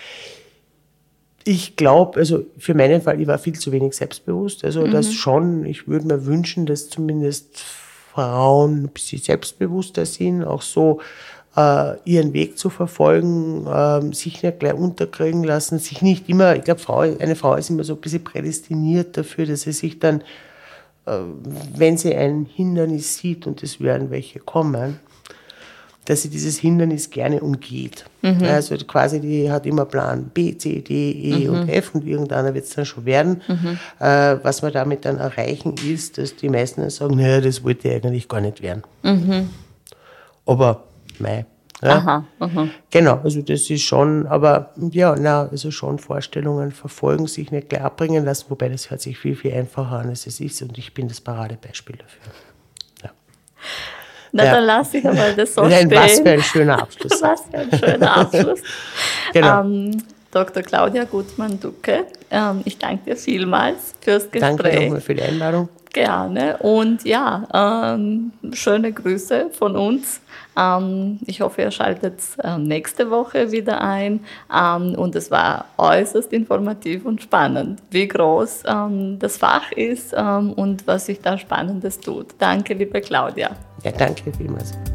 Ich glaube, also für meinen Fall, ich war viel zu wenig selbstbewusst. Also mhm. das schon, ich würde mir wünschen, dass zumindest Frauen ein bisschen selbstbewusster sind, auch so Uh, ihren Weg zu verfolgen, uh, sich nicht gleich unterkriegen lassen, sich nicht immer, ich glaube, Frau, eine Frau ist immer so ein bisschen prädestiniert dafür, dass sie sich dann, uh, wenn sie ein Hindernis sieht, und es werden welche kommen, dass sie dieses Hindernis gerne umgeht. Mhm. Also quasi, die hat immer Plan B, C, D, E mhm. und F, und irgendeiner wird es dann schon werden. Mhm. Uh, was wir damit dann erreichen, ist, dass die meisten dann sagen, naja, das wollte ich eigentlich gar nicht werden. Mhm. Aber Mei. Ja. Aha, aha. Genau, also das ist schon, aber ja, na, also schon Vorstellungen verfolgen, sich nicht gleich abbringen lassen, wobei das hört sich viel, viel einfacher an, als es ist, und ich bin das Paradebeispiel dafür. Ja. Na, ja. Dann lasse ich einmal das so Nein, stehen. Was für ein schöner Abschluss. Was für ein schöner Abschluss. Genau. Ähm, Doktor Claudia Gutmann-Ducke, ähm, ich danke dir vielmals fürs Gespräch. Danke nochmal für die Einladung. Gerne, und ja, ähm, schöne Grüße von uns. Ähm, ich hoffe, ihr schaltet äh, nächste Woche wieder ein, ähm, und es war äußerst informativ und spannend, wie groß ähm, das Fach ist ähm, und was sich da Spannendes tut. Danke, liebe Claudia. Ja, danke vielmals.